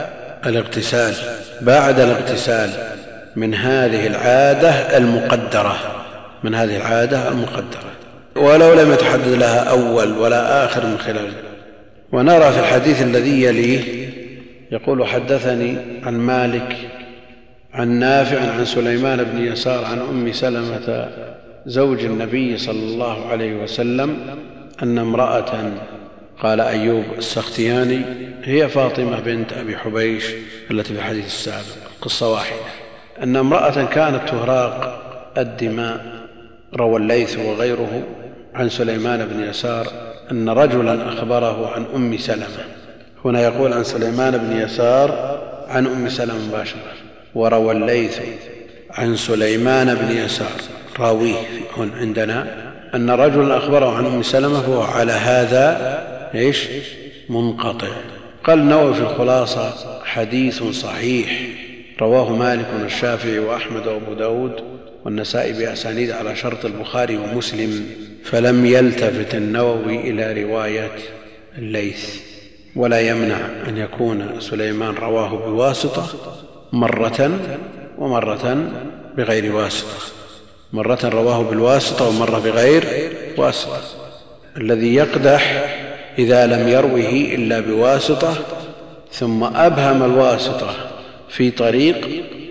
الاغتسال من هذه العادة المقدرة، ولو لم يتحدد لها أول ولا آخر من خلاله. ونرى في الحديث الذي يليه يقول حدثني عن مالك عن نافع عن سليمان بن يسار عن أم سلمة زوج النبي صلى الله عليه وسلم أن امرأة، قال أيوب السختياني، هي فاطمة بنت أبي حبيش التي في الحديث السابق، قصة واحدة، أن امرأة كانت تهراق الدماء. روى الليث وغيره عن سليمان بن يسار أن رجلا أخبره عن أم سلمة. هنا يقول عن سليمان بن يسار عن أم سلمة مباشرة. وروى الليث عن سليمان بن يسار راويه هنا عندنا أن رجلا أخبره عن أم سلمة، فهو على هذا منقطع. قال النووي في الخلاصة حديث صحيح رواه مالك والشافعي وأحمد وأبو داود والنسائي بأسانيد على شرط البخاري ومسلم، فلم يلتفت النووي إلى رواية الليث. ولا يمنع أن يكون سليمان رواه بواسطة مرة ومرة بغير واسطة، مرة رواه بالواسطة ومرة بغير واسطة. الذي يقدح إذا لم يروه إلا بواسطة ثم أبهم الواسطة في طريق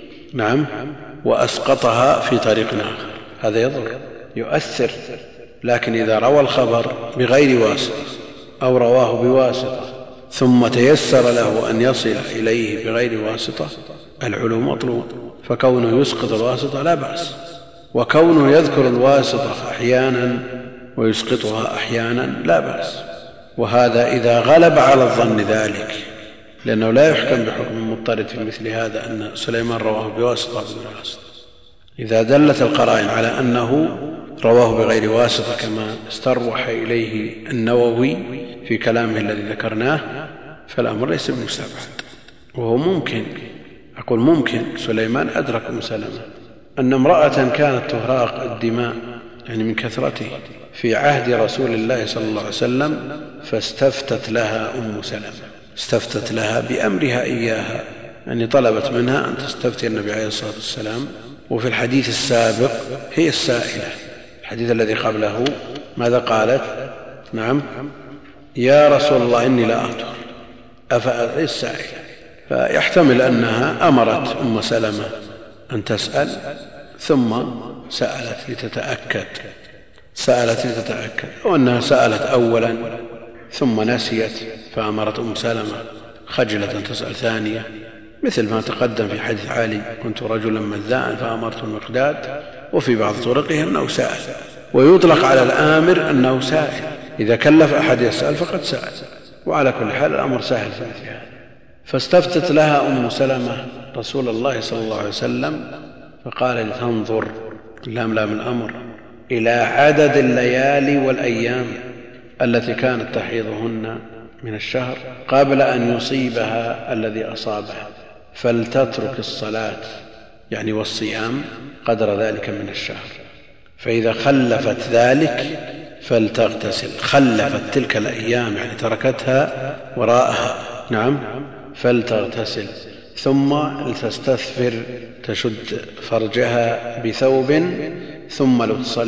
وأسقطها في طريق آخر، هذا يؤثر. لكن إذا روى الخبر بغير واسطة أو رواه بواسطة ثم تيسر له أن يصل إليه بغير واسطة، العلو مطلوب. فكونه يسقط الواسطة لا بأس، وكونه يذكر الواسطة أحيانا ويسقطها أحيانا لا بأس. وهذا إذا غلب على الظن ذلك، لأنه لا يحكم بحكم مضطرد في مثل هذا أن سليمان رواه بواسطة بدون واسطة. إذا دلت القرائن على أنه رواه بغير واسطة كما استروح إليه النووي في كلامه الذي ذكرناه، فالأمر ليس بمستبعد. وهو ممكن، أقول ممكن، سليمان أدرك أم سلمة أن امرأة كانت تهراق الدماء يعني من كثرته في عهد رسول الله صلى الله عليه وسلم، فاستفتت لها أم سلمة، استفتت لها بأمرها إياها، يعني طلبت منها أن تستفتي النبي عليه الصلاة والسلام. وفي الحديث السابق هي السائلة، الحديث الذي قبله ماذا قالت؟ يا رسول الله إني لا أطهر أفأطهر السائلة. فيحتمل أنها أمرت أم سلمة أن تسأل ثم سألت لتتأكد، أو أنها سألت أولا ثم نسيت فأمرت أم سلمة خجلة أن تسأل ثانية، مثل ما تقدم في حديث علي كنت رجلا مذاء فأمرت المقداد. وفي بعض طرقه أنه سأل، ويطلق على الآمر أنه سائل، إذا كلف أحد يسأل فقد سأل. وعلى كل حال الأمر سهل في مثل هذا. فاستفتت لها أم سلمة رسول الله صلى الله عليه وسلم فقال لتنظر، لام الأمر، إلى عدد الليالي والأيام التي كانت تحيضهن من الشهر قبل أن يصيبها الذي أصابها، فلتترك الصلاة يعني والصيام قدر ذلك من الشهر، فإذا خلفت ذلك فلتغتسل. خلفت تلك الأيام يعني تركتها وراءها، فلتغتسل ثم لتستثفر تشد فرجها بثوب ثم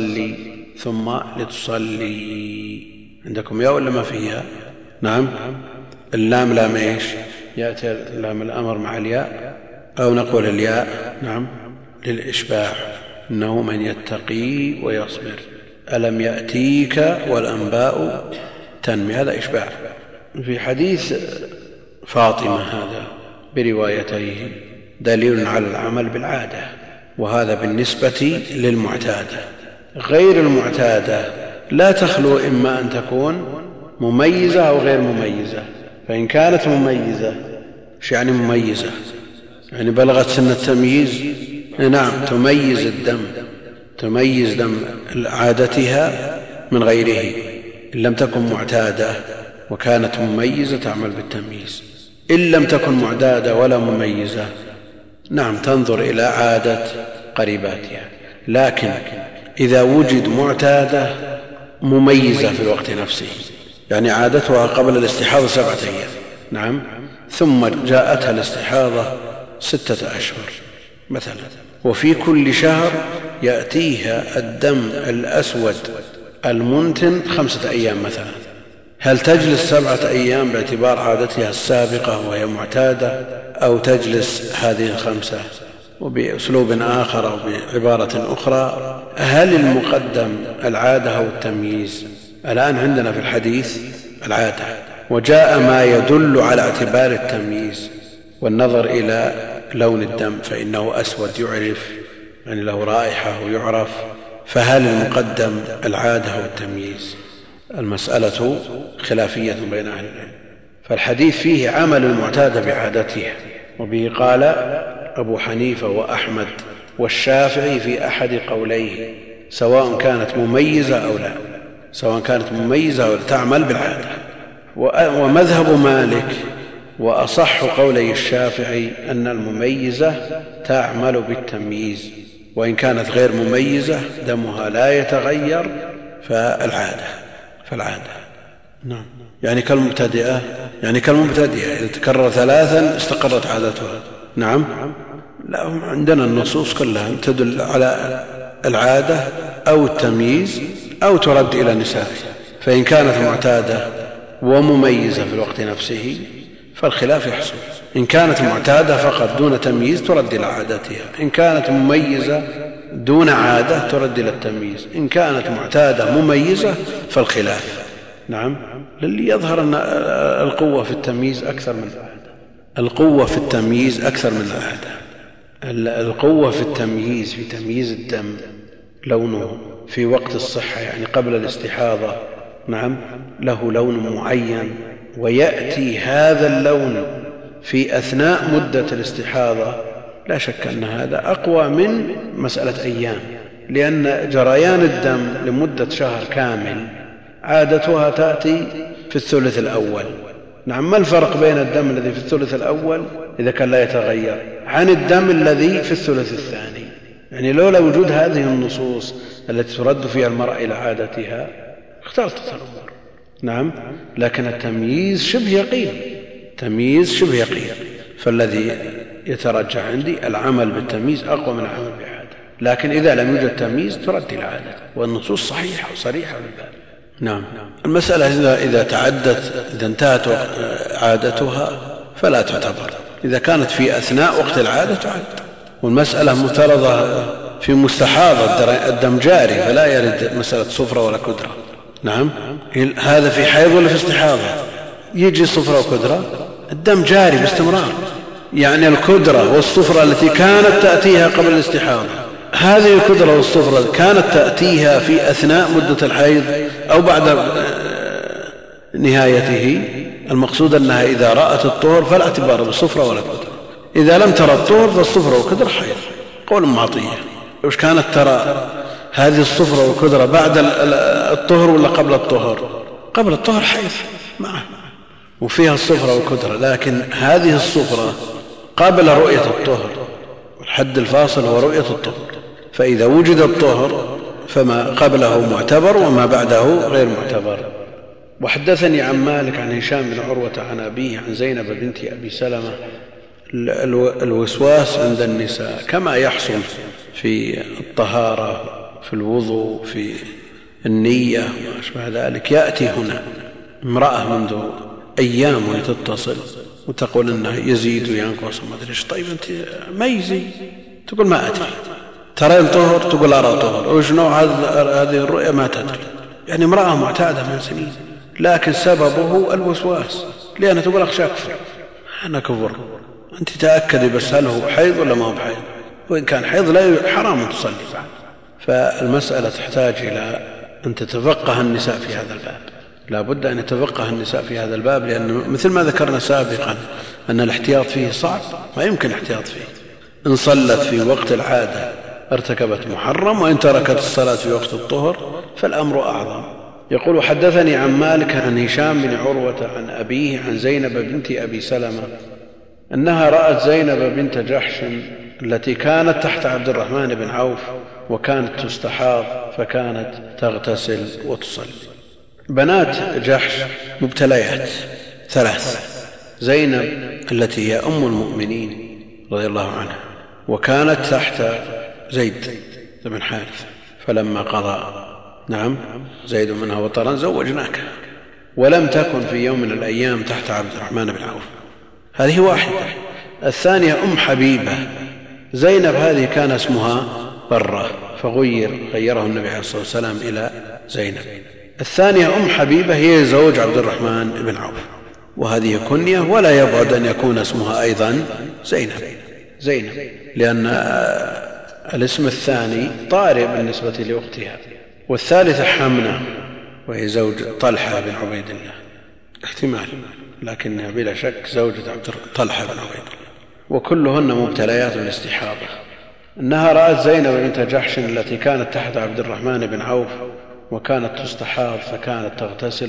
لتصلي. عندكم ياء ولا ما فيها؟ نعم. اللام لام ايش؟ يأتي لام الأمر مع الياء أو نقول الياء نعم للإشباع. إنه من يتقي ويصبر. ألم يأتيك والأنباء تنمي، هذا إشباع. في حديث فاطمة هذا بروايتيه دليل على العمل بالعادة، وهذا بالنسبة للمعتادة. غير المعتادة لا تخلو إما أن تكون مميزة أو غير مميزة. فإن كانت مميزة، ايش يعني مميزة؟ يعني بلغت سن التمييز، نعم، تميز الدم، تميز دم عادتها من غيره. إن لم تكن معتادة وكانت مميزة تعمل بالتمييز. إن لم تكن معتادة ولا مميزة، نعم، تنظر إلى عادة قريباتها. لكن إذا وجد معتادة مميزة في الوقت نفسه، يعني عادتها قبل الاستحاضة 7 أيام، نعم، ثم جاءتها الاستحاضة 6 أشهر مثلا، وفي كل شهر يأتيها الدم الأسود المنتن 5 أيام مثلا، هل تجلس 7 أيام باعتبار عادتها السابقة وهي معتادة، أو تجلس هذه 5؟ وبأسلوب آخر أو بعبارة أخرى، هل المقدم العادة أو التمييز؟ الآن عندنا في الحديث العادة، وجاء ما يدل على اعتبار التمييز والنظر إلى لون الدم فإنه أسود يعرف، يعني له رائحة ويعرف. فهل المقدم العادة أو التمييز؟ المسألة خلافية بين أهل العلم. فالحديث فيه عمل المعتادة بعادتها، وبه قال أبو حنيفة وأحمد والشافعي في أحد قوليه، سواء كانت مميزة أو لا، سواء كانت مميزة أو لا تعمل بالعادة. ومذهب مالك وأصح قولي الشافعي أن المميزة تعمل بالتمييز، وإن كانت غير مميزة دمها لا يتغير فالعادة. نعم، يعني كالمبتدئة، إذا تكرر 3 استقرت عادتها. نعم، لا، عندنا النصوص كلها تدل على العادة أو التمييز أو ترد إلى نسائه. فإن كانت معتادة ومميزة في الوقت نفسه فالخلاف يحصل. إن كانت معتادة فقط دون تمييز ترد إلى عادتها، إن كانت مميزة دون عادة ترد إلى التمييز، إن كانت معتادة مميزة فالخلاف. نعم، للي يظهر أن القوة في التمييز أكثر من العادة. القوة في التمييز أكثر من العادة. القوة في التمييز، في تمييز الدم لونه في وقت الصحة، يعني قبل الاستحاضة، نعم، له لون معين، ويأتي هذا اللون في أثناء مدة الاستحاضة، لا شك أن هذا أقوى من مسألة أيام، لأن جريان الدم لمدة شهر كامل عادتها تأتي في الثلث الأول. نعم، ما الفرق بين الدم الذي في الثلث الأول إذا كان لا يتغير عن الدم الذي في الثلث الثاني؟ يعني لولا وجود هذه النصوص التي ترد فيها المرأة إلى عادتها اختلطت الأمور. نعم، لكن التمييز شبه يقين، فالذي يترجح عندي العمل بالتمييز أقوى من العمل بعادة. لكن إذا لم يوجد تمييز ترد إلى عادة، والنصوص صحيحة وصريحة بذلك. نعم، المسألة إذا تعدت، إذا انتهت عادتها فلا تعتبر، إذا كانت في أثناء وقت العادة تعد. والمسألة مفترضة في مستحاضة، الدم جاري فلا يرد مسألة صفرة ولا كدرة. نعم، هذا في حيض ولا في استحاضة؟ يجي صفرة وكدرة، الدم جاري باستمرار، يعني الكدرة والصفرة التي كانت تأتيها قبل الاستحاضة، هذه الكدرة والصفرة كانت تأتيها في أثناء مدة الحيض أو بعد نهايته. المقصود أنها إذا رأت الطهر فلا اعتبار بالصفرة ولا كدرة، إذا لم ترى الطهر فالصفرة والكدرة حيض. قول معطية، وش كانت ترى هذه الصفرة والكدرة بعد الطهر ولا قبل الطهر؟ قبل الطهر حيض معه وفيها الصفرة والكدرة، لكن هذه الصفرة قبل رؤية الطهر، والحد الفاصل هو رؤية الطهر. فإذا وجد الطهر فما قبله معتبر وما بعده غير معتبر. وحدثني عن مالك عن هشام بن عروة عن أبيه عن زينب بنت أبي سلمة الوسواس عند النساء كما يحصل في الطهارة في الوضوء في النية وما أشبه ذلك. يأتي هنا امرأة منذ أيام وتتصل وتقول إنه يزيد وينقص وما أدري ايش. طيب أنت ما يزيد؟ تقول ما أدري. ترين طهر؟ تقول أرى طهر. وش نوع هذه الرؤية؟ ما تدري. يعني امرأة معتادة من سنين، لكن سببه الوسواس، لأنها تقول أخشى أكفر. أنا كفر. أنت تأكدي بس هل هو حيض ولا ما هو بحيض؟ وإن كان حيض لا حرام تصلي بعد. فالمسألة تحتاج إلى أن تتفقه النساء في هذا الباب. لا بد أن يتفقه النساء في هذا الباب، لأن مثل ما ذكرنا سابقا أن الاحتياط فيه صعب، ما يمكن الاحتياط فيه. إن صلت في وقت العادة ارتكبت محرم، وإن تركت الصلاة في وقت الطهر فالأمر أعظم. يقول حدثني عن مالك عن هشام بن عروة عن أبيه عن زينب بنت أبي سلمة أنها رأت زينب بنت جحش التي كانت تحت عبد الرحمن بن عوف وكانت تستحاض فكانت تغتسل وتصلي. بنات جحش مبتليات ثلاث: زينب التي هي أم المؤمنين رضي الله عنها، وكانت تحت زيد بن حارث، فلما قضى زيد منها وطرا زوجناك، ولم تكن في يوم من الأيام تحت عبد الرحمن بن عوف. هذه واحدة. الثانية أم حبيبة. زينب هذه كان اسمها برة فغيره النبي عليه الصلاة والسلام إلى زينب. الثانية أم حبيبة هي زوج عبد الرحمن بن عوف، وهذه كنية، ولا يبعد أن يكون اسمها أيضا زينب، لأن الاسم الثاني طارئ بالنسبة لأختها. والثالثة حمنة وهي زوج طلحة بن عبيد الله، احتمال، لكنها بلا شك زوجة طلحة بن عبيد الله. وكلهن مبتليات بالاستحاضة. أنها رأت زينب بنت جحش التي كانت تحت عبد الرحمن بن عوف وكانت تستحاض فكانت تغتسل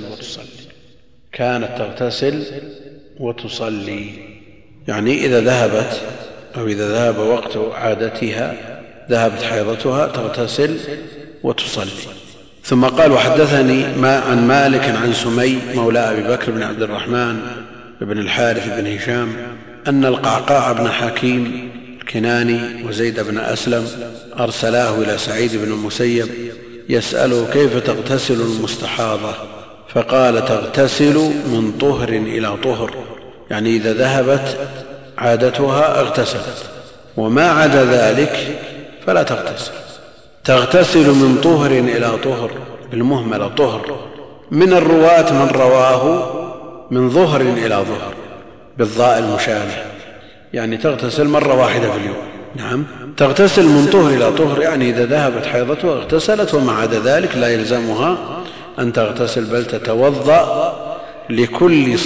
وتصلي. يعني إذا ذهبت أو إذا ذهب وقت عادتها ذهبت حيضتها تغتسل وتصلي. ثم قال وحدثني عن مالك عن سمي مولى أبي بكر بن عبد الرحمن بن الحارث بن هشام أن القعقاع بن حكيم الكناني وزيد بن أسلم أرسلاه إلى سعيد بن المسيب يسأله كيف تغتسل المستحاضة، فقال تغتسل من طهر إلى طهر، يعني إذا ذهبت عادتها اغتسلت، وما عدا ذلك فلا تغتسل من طهر إلى طهر بالمهملة طهر. من الرواة من رواه من ظهر إلى ظهر بالضاء المشابه، يعني تغتسل مرة واحدة في اليوم. تغتسل من طهر إلى طهر، يعني إذا ذهبت حيضتها اغتسلت، وما عدا ذلك لا يلزمها أن تغتسل، بل تتوضأ لكل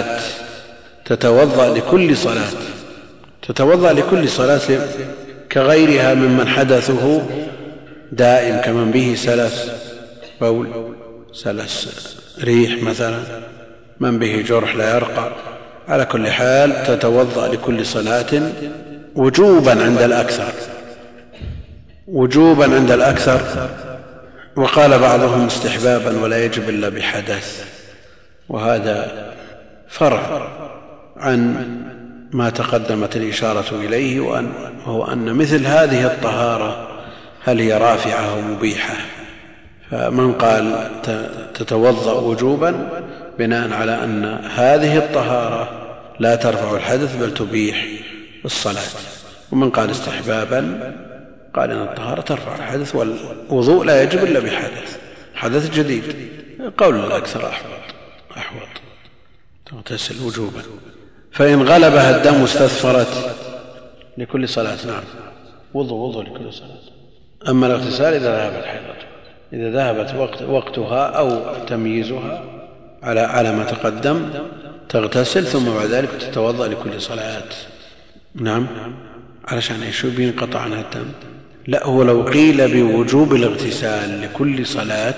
صلاة كغيرها ممن حدثه دائم، كمن به سلس بول، سلس ريح مثلا، من به جرح لا يرقى. على كل حال تتوضأ لكل صلاة وجوبا عند الأكثر، وقال بعضهم استحبابا ولا يجب إلا بحدث. وهذا فرع عن ما تقدمت الإشارة إليه، وهو أن مثل هذه الطهارة هل هي رافعة أو مبيحة. فمن قال تتوضأ وجوبا بناء على أن هذه الطهارة لا ترفع الحدث بل تبيح الصلاة، ومن قال استحبابا قال إن الطهارة ترفع الحدث والوضوء لا يجب إلا بحدث، حدث جديد. قول الأكثر أحوط، تغتسل وجوبا. فإن غلبها الدم استثفرت لكل صلاة، وضوء لكل صلاة. أما الاغتسال إذا ذهبت حيضتها، إذا ذهبت وقتها أو تمييزها على ما تقدم تغتسل، ثم بعد ذلك تتوضأ لكل صلاة. علشان شو بينقطع عنها الدم؟ لا، هو لو قيل بوجوب الاغتسال لكل صلاة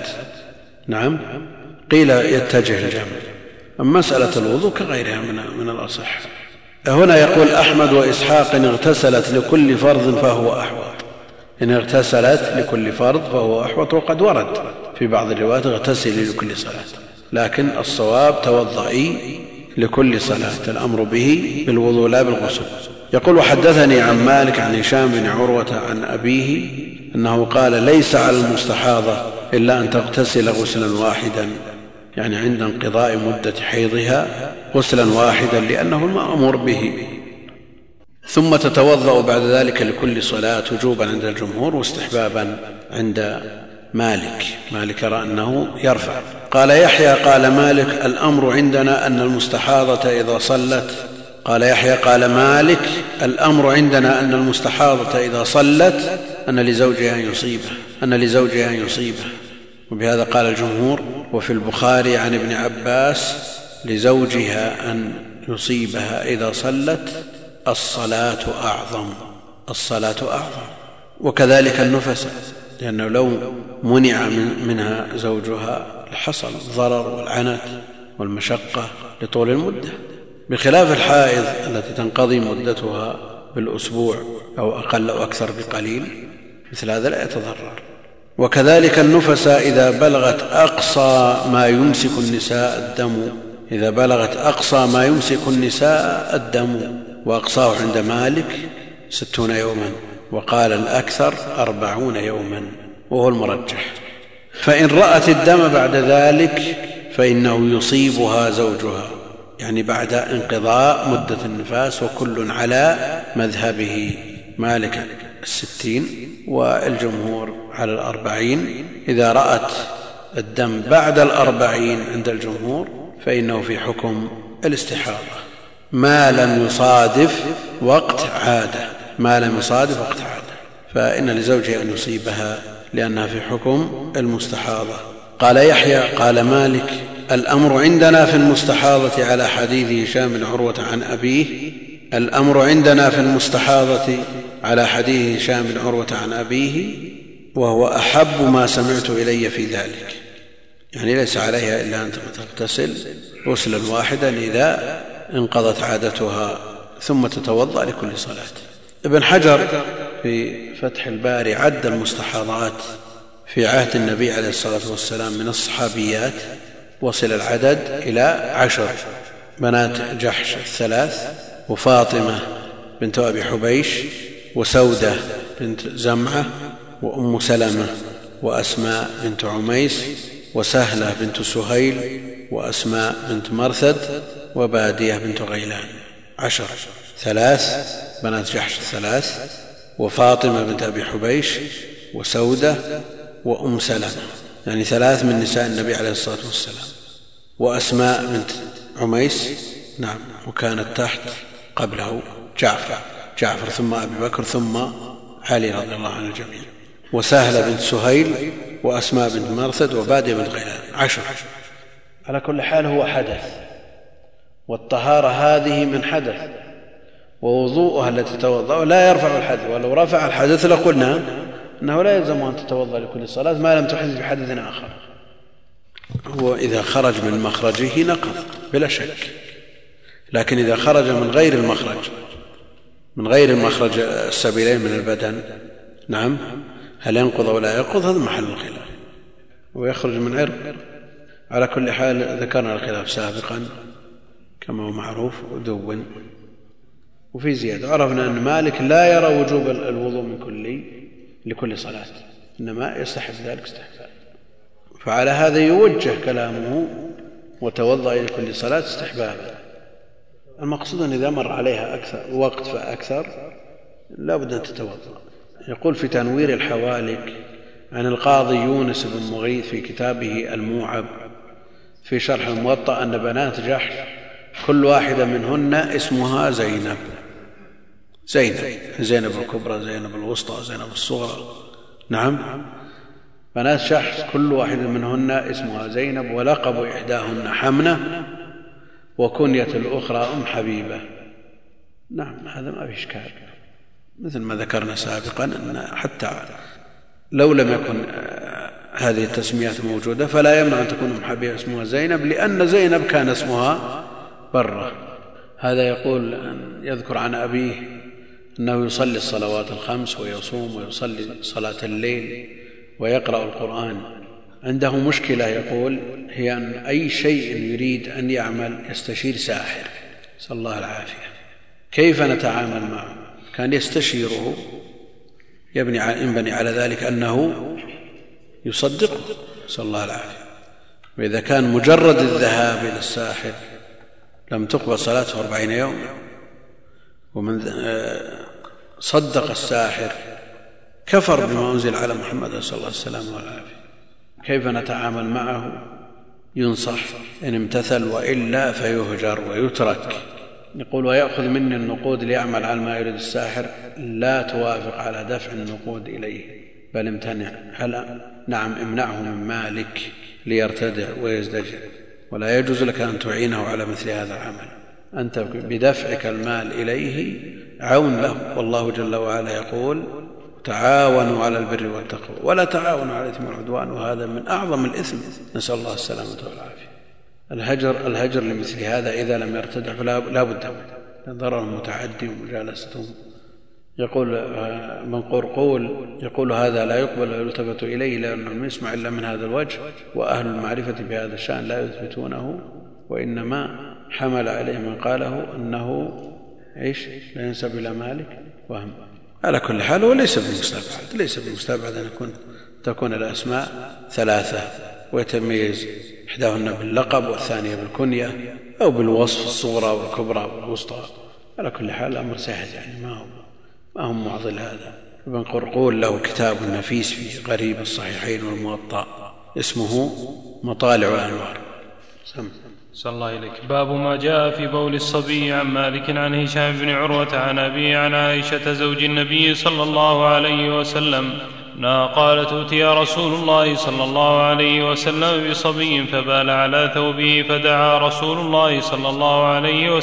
قيل يتجه الجمع. أما مسألة الوضوء كغيرها من الأصح. هنا يقول أحمد وإسحاق إن اغتسلت لكل فرض فهو أحوط. إن اغتسلت لكل فرض فهو أحوط، وقد ورد في بعض الروايات اغتسلي لكل صلاة. لكن الصواب توضئي لكل صلاة، الأمر به بالوضوء لا بالغسل. يقول: وحدثني عن مالك عن هشام بن عروة عن أبيه أنه قال: ليس على المستحاضة إلا أن تغتسل غسلا واحدا، يعني عند انقضاء مدة حيضها غسلا واحدا لأنه المأمور به، ثم تتوضأ بعد ذلك لكل صلاة وجوبا عند الجمهور واستحبابا عند مالك يرى أنه يرفع. قال يحيى: قال مالك: الأمر عندنا أن المستحاضة إذا صلت. قال يحيى: قال مالك: الأمر عندنا أن المستحاضة إذا صلت أن لزوجها أن يصيبه. وبهذا قال الجمهور. وفي البخاري عن ابن عباس: لزوجها أن يصيبها إذا صلت الصلاة أعظم. وكذلك النفس، لأنه لو منع منها زوجها لحصل الضرر والعنت والمشقة لطول المدة، بخلاف الحائض التي تنقضي مدتها بالأسبوع أو أقل أو أكثر بقليل، مثل هذا لا يتضرر. وكذلك النفس إذا بلغت أقصى ما يمسك النساء الدم، وأقصاه عند مالك 60 يوما، وقال الأكثر 40 يوما وهو المرجح. فإن رأت الدم بعد ذلك فإنه يصيبها زوجها، يعني بعد انقضاء مدة النفاس، وكل على مذهبه، مالك 60 والجمهور على 40. إذا رأت الدم بعد 40 عند الجمهور فإنه في حكم الاستحاضة ما لم يصادف وقت عادة، فإن لزوجها أن يصيبها لأنها في حكم المستحاضة. قال يحيى: قال مالك: الأمر عندنا في المستحاضة على حديث هشام بن عروة عن أبيه، وهو أحب ما سمعت إلي في ذلك، يعني ليس عليها إلا أن تغتسل غسلا واحدا إذا انقضت عادتها ثم تتوضأ لكل صلاة. ابن حجر في فتح الباري عد المستحاضات في عهد النبي عليه الصلاة والسلام من الصحابيات، وصل العدد إلى 10: بنات جحش 3، وفاطمة بنت أبي حبيش، وسودة بنت زمعة، وأم سلمة، وأسماء بنت عميس، وسهلة بنت سهيل، وأسماء بنت مرثد، وبادية بنت غيلان. 10: 3 بنات جحش 3، وفاطمة بنت أبي حبيش، وسودة، وأم سلمة، يعني 3 من نساء النبي عليه الصلاة والسلام، وأسماء بنت عميس، نعم، وكانت تحت قبله جعفر ثم أبي بكر ثم علي رضي الله عن الجميع، وسهلة بنت سهيل، وأسماء بنت مرثد، وبادية بنت غيلان. 10. على كل حال هو حدث، والطهارة هذه من حدث، ووضوءها التي توضأ لا يرفع الحدث، ولو رفع الحدث لقلنا أنه لا يلزم أن تتوضأ لكل صلاة ما لم تحدث بحدث آخر. هو إذا خرج من مخرجه نقض بلا شك، لكن إذا خرج من غير المخرج السبيلين من البدن، نعم، هل ينقض ولا ينقض؟ هذا محل الخلاف. ويخرج من عرق. على كل حال ذكرنا الخلاف سابقا كما هو معروف ودون. وفي زيادة عرفنا أن مالك لا يرى وجوب الوضوء من لكل صلاة، إنما يستحب ذلك استحباب. فعلى هذا يوجه كلامه وتوضأ لكل صلاة استحبابا. المقصود أن إذا مر عليها أكثر وقت فأكثر لا بد أن تتوضأ. يقول في تنوير الحوالك عن القاضي يونس بن مغيث في كتابه الموعب في شرح الموطأ أن بنات جحش كل واحدة منهن اسمها زينب، زينب الكبرى، زينب الوسطى، زينب الصغرى. نعم، بنات جحش كل واحدة منهن اسمها زينب، ولقب إحداهن حمنة، وكنية الأخرى حبيبة. نعم، هذا ما في إشكال، مثل ما ذكرنا سابقا أن حتى لو لم يكن هذه التسميات موجودة فلا يمنع أن تكون حبيبة اسمها زينب، لأن زينب كان اسمها برة. هذا يقول أن يذكر عن أبيه أنه يصلي الصلوات الخمس ويصوم ويصلي صلاة الليل ويقرأ القرآن عنده مشكلة يقول هي أن أي شيء يريد أن يعمل يستشير ساحر، نسأل الله العافية، كيف نتعامل معه؟ كان يستشيره ينبني على ذلك أنه يصدقه، نسأل الله العافية. وإذا كان مجرد الذهاب إلى الساحر لم تقبل صلاته 40 يوما، ومن صدق الساحر كفر بما أنزل على محمد صلى الله عليه وسلم والعافية. كيف نتعامل معه؟ ينصح إن امتثل، وإلا فيهجر ويترك. يقول ويأخذ مني النقود ليعمل على ما يريد الساحر، لا توافق على دفع النقود إليه بل امتنع. هل نعم امنعه من مالك ليرتدع ويزدجر، ولا يجوز لك أن تعينه على مثل هذا العمل. أنت بدفعك المال إليه عون له، والله جل وعلا يقول تعاونوا على البر والتقوى ولا تعاونوا على الإثم والعدوان، وهذا من أعظم الإثم، نسأل الله السلامة والعافية. الهجر لمثل هذا إذا لم يرتدع فلا بد من ضرر متعدي ومجالستهم. يقول من قرقول يقول هذا لا يقبل ويلتفت إليه لأنه لم يسمع إلا من هذا الوجه، وأهل المعرفة بهذا الشأن لا يثبتونه، وإنما حمل عليه من قاله أنه لا ينسب إلى مالك وهم. على كل حال هو ليس بالمستبعد أن تكون الأسماء 3 ويتميز إحداهن باللقب والثانية بالكنية أو بالوصف الصغرى والكبرى والوسطى. على كل حال الأمر سهل، يعني ما هو معضل هذا. ابن قرقول له كتاب نفيس في غريب الصحيحين والموطأ اسمه مطالع الأنوار. صلى الله إليك. باب ما جاء في بول الصبي. عن مالك عن هشام بن عروة عن أبيه عن عائشة زوج النبي صلى الله عليه وسلم أنها قالت أتي رسول الله صلى الله عليه وسلم بصبي فبال على ثوبه فدعا رسول الله صلى الله عليه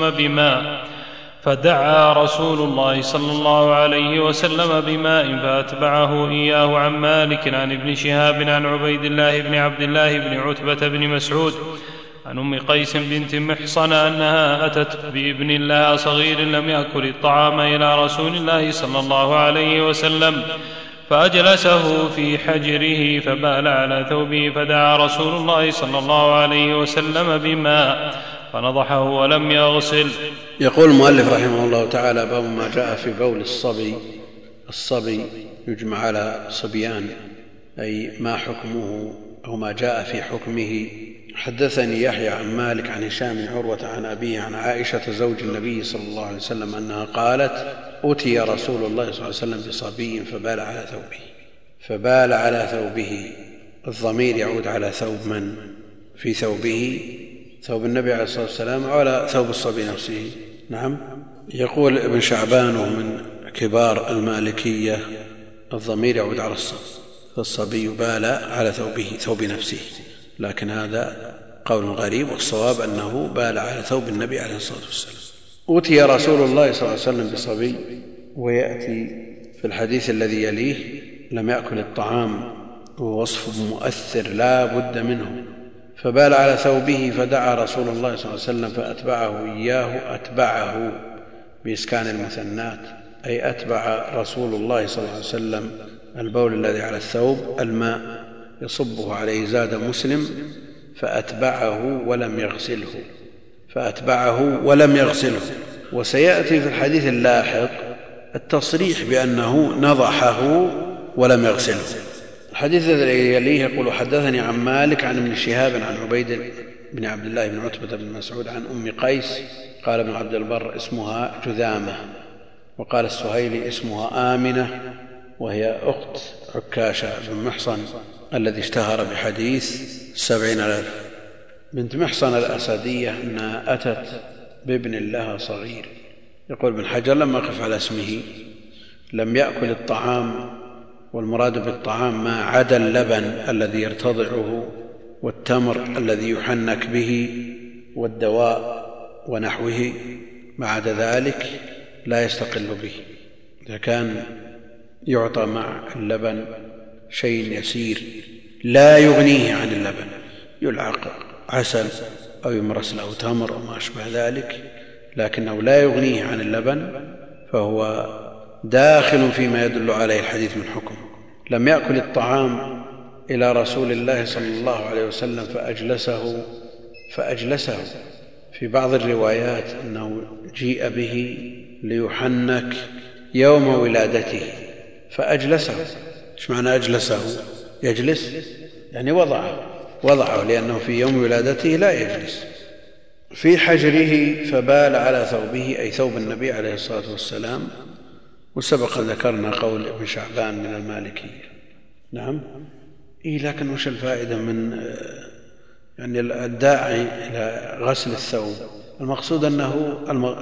وسلم بماء فأتبعه إياه. عن مالك عن ابن شهاب عن عبيد الله بن عبد الله بن عتبة بن مسعود عن أم قيس بنت محصن أنها أتت بابن لها صغير لم يأكل الطعام إلى رسول الله صلى الله عليه وسلم فأجلسه في حجره فبال على ثوبه فدعا رسول الله صلى الله عليه وسلم بماء فنضحه ولم يغسل. يقول المؤلف رحمه الله تعالى باب ما جاء في بول الصبي يجمع على صبيان، أي ما حكمه أو ما جاء في حكمه. حدثني يحيى عن مالك عن هشام بن عروة عن أبيه عن عائشة زوج النبي صلى الله عليه وسلم أنها قالت أتي رسول الله صلى الله عليه وسلم بصبي فبال على ثوبه. الضمير يعود على ثوب من؟ في ثوبه ثوب النبي عليه الصلاة والسلام أو على ثوب الصبي نفسه؟ نعم. يقول ابن شعبان ومن كبار المالكية الضمير يعود على الصبي، فالصبي بال على ثوب نفسه، لكن هذا قول غريب، والصواب أنه بال على ثوب النبي عليه الصلاة والسلام. أتي رسول الله صلى الله عليه وسلم بصبي، ويأتي في الحديث الذي يليه لم يأكل الطعام، ووصف مؤثر لا بد منه. فبال على ثوبه فدعا رسول الله صلى الله عليه وسلم فأتبعه إياه. أتبعه بإسكان المثنات، أي أتبع رسول الله صلى الله عليه وسلم البول الذي على الثوب الماء يصبه عليه. زاد مسلم فأتبعه ولم يغسله. وسيأتي في الحديث اللاحق التصريح بأنه نضحه ولم يغسله. الحديث الذي يليه يقول حدثني عن مالك عن ابن شهاب عن عبيد بن عبد الله بن عتبة بن مسعود عن أم قيس قال ابن عبد البر اسمها جذامة، وقال السهيلي اسمها آمنة، وهي أخت عكاشة بن محصن الذي اشتهر بحديث 70,000. بنت محصن الأسدية أنها أتت بابن لها صغير. يقول ابن حجر لما قف على اسمه لم يأكل الطعام، والمراد بالطعام ما عدا اللبن الذي يرتضعه والتمر الذي يحنك به والدواء ونحوه، ما عدا ذلك لا يستقل به. إذا كان يعطى مع اللبن شيء يسير لا يغنيه عن اللبن، يلعق عسل أو يمرس له تمر أو ما أشبه ذلك، لكنه لا يغنيه عن اللبن، فهو داخل فيما يدل عليه الحديث من حكم. لم يأكل الطعام إلى رسول الله صلى الله عليه وسلم فأجلسه. في بعض الروايات أنه جيء به ليحنك يوم ولادته فأجلسه. ايش معنى أجلسه؟ يجلس يعني وضعه لأنه في يوم ولادته لا يجلس. في حجره فبال على ثوبه أي ثوب النبي عليه الصلاة والسلام. وسبق ذكرنا قول ابن شعبان من المالكية. نعم. لكن وش الفائدة من يعني الداعي إلى غسل الثوب؟ المقصود أنه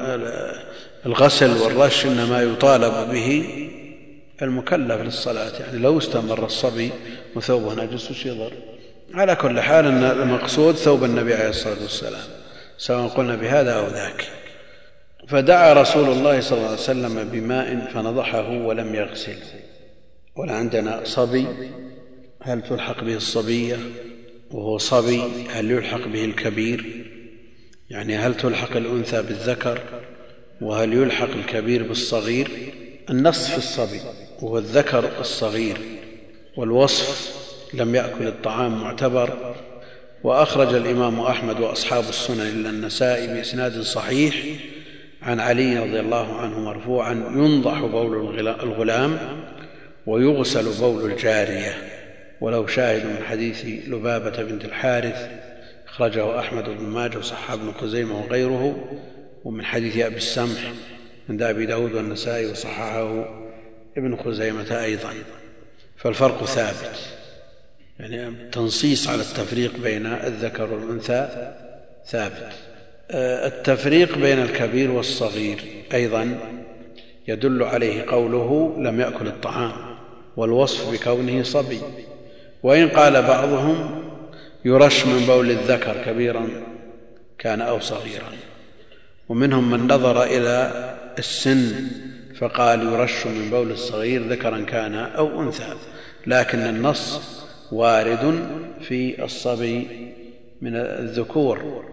الغسل والرش إنما يطالب به المكلف للصلاة. يعني لو استمر الصبي وثوبه نجس وش يضر؟ على كل حال أن المقصود ثوب النبي عليه الصلاة والسلام سواء قلنا بهذا أو ذاك. فدعا رسول الله صلى الله عليه وسلم بماء فنضحه ولم يغسله. ولا عندنا صبي هل تلحق به الصبية وهو صبي؟ هل يلحق به الكبير؟ يعني هل تلحق الأنثى بالذكر؟ وهل يلحق الكبير بالصغير؟ النص في الصبي وهو الذكر الصغير، والوصف لم يأكل الطعام معتبر. وأخرج الإمام أحمد وأصحاب السنن إلا النسائي بإسناد صحيح عن علي رضي الله عنه مرفوعا: ينضح بول الغلام ويغسل بول الجارية. ولو شاهد من حديث لبابة بنت الحارث أخرجه أحمد بن ماجه وصححه ابن خزيمة وغيره، ومن حديث أبي السمح عند أبي داود والنسائي وصححه ابن خزيمة أيضا. فالفرق ثابت، يعني تنصيص على التفريق بين الذكر والأنثى ثابت. التفريق بين الكبير والصغير أيضا يدل عليه قوله لم يأكل الطعام والوصف بكونه صبي. وإن قال بعضهم يرش من بول الذكر كبيرا كان أو صغيرا، ومنهم من نظر إلى السن فقال يرش من بول الصغير ذكرا كان أو أنثى. لكن النص وارد في الصبي من الذكور،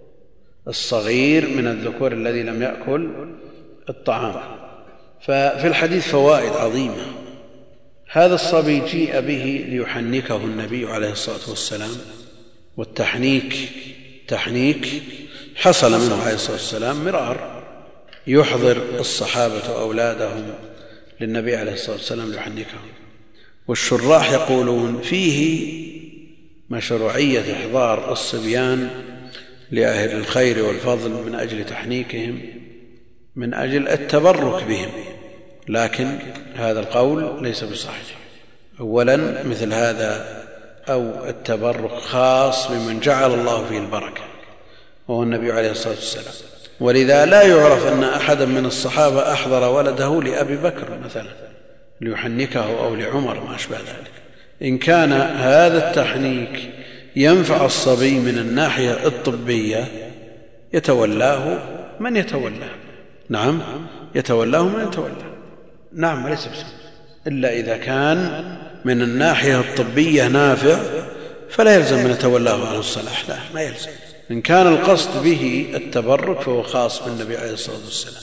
الصغير من الذكور الذي لم يأكل الطعام. ففي الحديث فوائد عظيمة. هذا الصبي جيء به ليحنكه النبي عليه الصلاة والسلام، والتحنيك حصل منه عليه الصلاة والسلام مرار، يحضر الصحابة أولادهم للنبي عليه الصلاة والسلام ليحنكهم. والشراح يقولون فيه مشروعية إحضار الصبيان لأهل الخير والفضل من أجل تحنيكهم، من أجل التبرك بهم، لكن هذا القول ليس بصحيح. أولا مثل هذا أو التبرك خاص بمن جعل الله فيه البركة وهو النبي عليه الصلاة والسلام، ولذا لا يعرف أن أحدا من الصحابة أحضر ولده لأبي بكر مثلا ليحنكه أو لعمر ما أشبه ذلك. إن كان هذا التحنيك ينفع الصبي من الناحية الطبية يتولاه من يتولاه. نعم، يتولاه من يتولاه. نعم، وليس بسبب إلا إذا كان من الناحية الطبية نافع فلا يلزم من يتولاه أهل الصلاح، لا ما يلزم. إن كان القصد به التبرك فهو خاص بالنبي عليه الصلاة والسلام.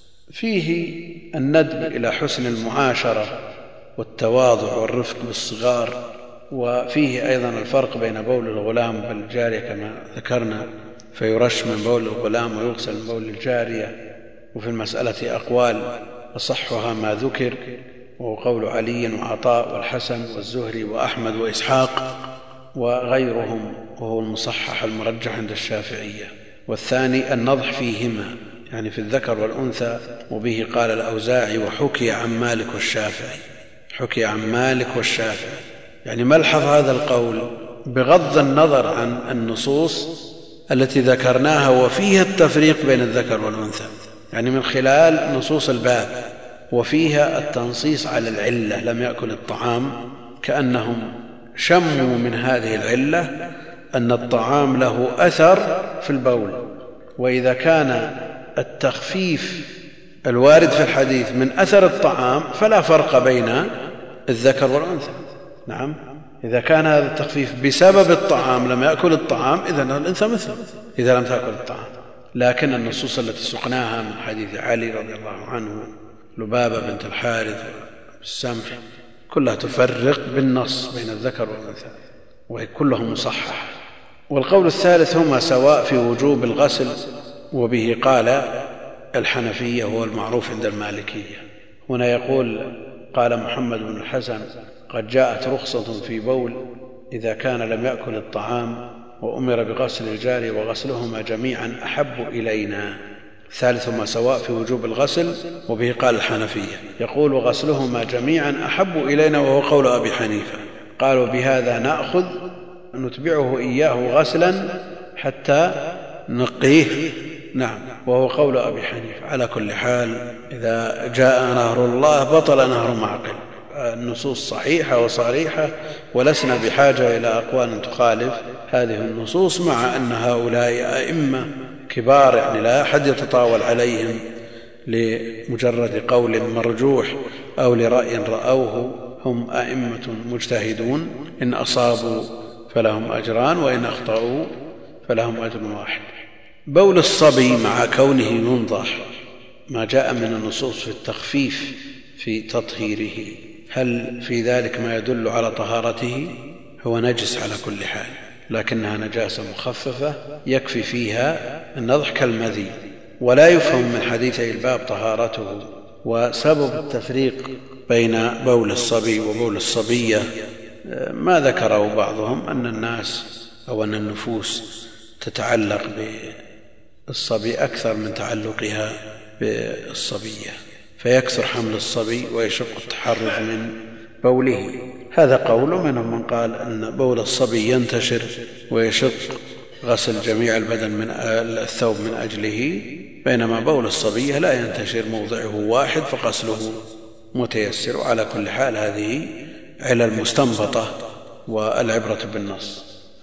فيه الندب إلى حسن المعاشرة والتواضع والرفق بالصغار. وفيه أيضا الفرق بين بول الغلام والجارية كما ذكرنا، فيرش من بول الغلام ويغسل من بول الجارية. وفي المسألة أقوال أصحها ما ذكر، وهو قول علي وعطاء والحسن والزهري وأحمد وإسحاق وغيرهم، وهو المصحح المرجح عند الشافعية. والثاني النضح فيهما، يعني في الذكر والأنثى، وبه قال الأوزاعي وحكي عن مالك والشافعي. حكي عن مالك والشافعي يعني ملحظ هذا القول بغض النظر عن النصوص التي ذكرناها وفيها التفريق بين الذكر والأنثى، يعني من خلال نصوص الباب وفيها التنصيص على العلة لم يأكل الطعام، كأنهم شموا من هذه العلة أن الطعام له أثر في البول. وإذا كان التخفيف الوارد في الحديث من أثر الطعام فلا فرق بين الذكر والأنثى. نعم، إذا كان هذا التخفيف بسبب الطعام لم يأكل الطعام إذن الأنثى مثله إذا لم تأكل الطعام. لكن النصوص التي سقناها من حديث علي رضي الله عنه، لبابة بنت الحارث، السمح، كلها تفرق بالنص بين الذكر والأنثى وهي كلها مصححة. والقول الثالث هما سواء في وجوب الغسل، وبه قال الحنفية هو المعروف عند المالكية. هنا يقول قال محمد بن الحسن قد جاءت رخصة في بول إذا كان لم يأكل الطعام وأمر بغسل الجاري وغسلهما جميعا أحب إلينا. ثالث هما سواء في وجوب الغسل، وبه قال الحنفية. يقول وغسلهما جميعا أحب إلينا وهو قول أبي حنيفة. قالوا بهذا نأخذ نتبعه إياه غسلا حتى نقيه. نعم، وهو قول أبي حنيفة. على كل حال إذا جاء نهر الله بطل نهر معقل. النصوص صحيحة وصريحة ولسنا بحاجة إلى أقوال تخالف هذه النصوص، مع أن هؤلاء أئمة كبار، يعني لا أحد يتطاول عليهم لمجرد قول مرجوح أو لرأي رأوه. هم أئمة مجتهدون، إن أصابوا فلهم أجران وإن أخطأوا فلهم أجر واحد. بول الصبي مع كونه ينضح، ما جاء من النصوص في التخفيف في تطهيره، هل في ذلك ما يدل على طهارته؟ هو نجس على كل حال، لكنها نجاسة مخففة يكفي فيها النضح كالمذي، ولا يفهم من حديثي الباب طهارته. وسبب التفريق بين بول الصبي وبول الصبية ما ذكره بعضهم أن الناس أو أن النفوس تتعلق بالصبي أكثر من تعلقها بالصبية، فيكثر حمل الصبي ويشق التحرز من بوله. هذا قول منهم من قال أن بول الصبي ينتشر ويشق غسل جميع البدن من الثوب من أجله، بينما بول الصبية لا ينتشر، موضعه واحد فغسله متيسر. على كل حال هذه علل مستنبطة، والعبرة بالنص.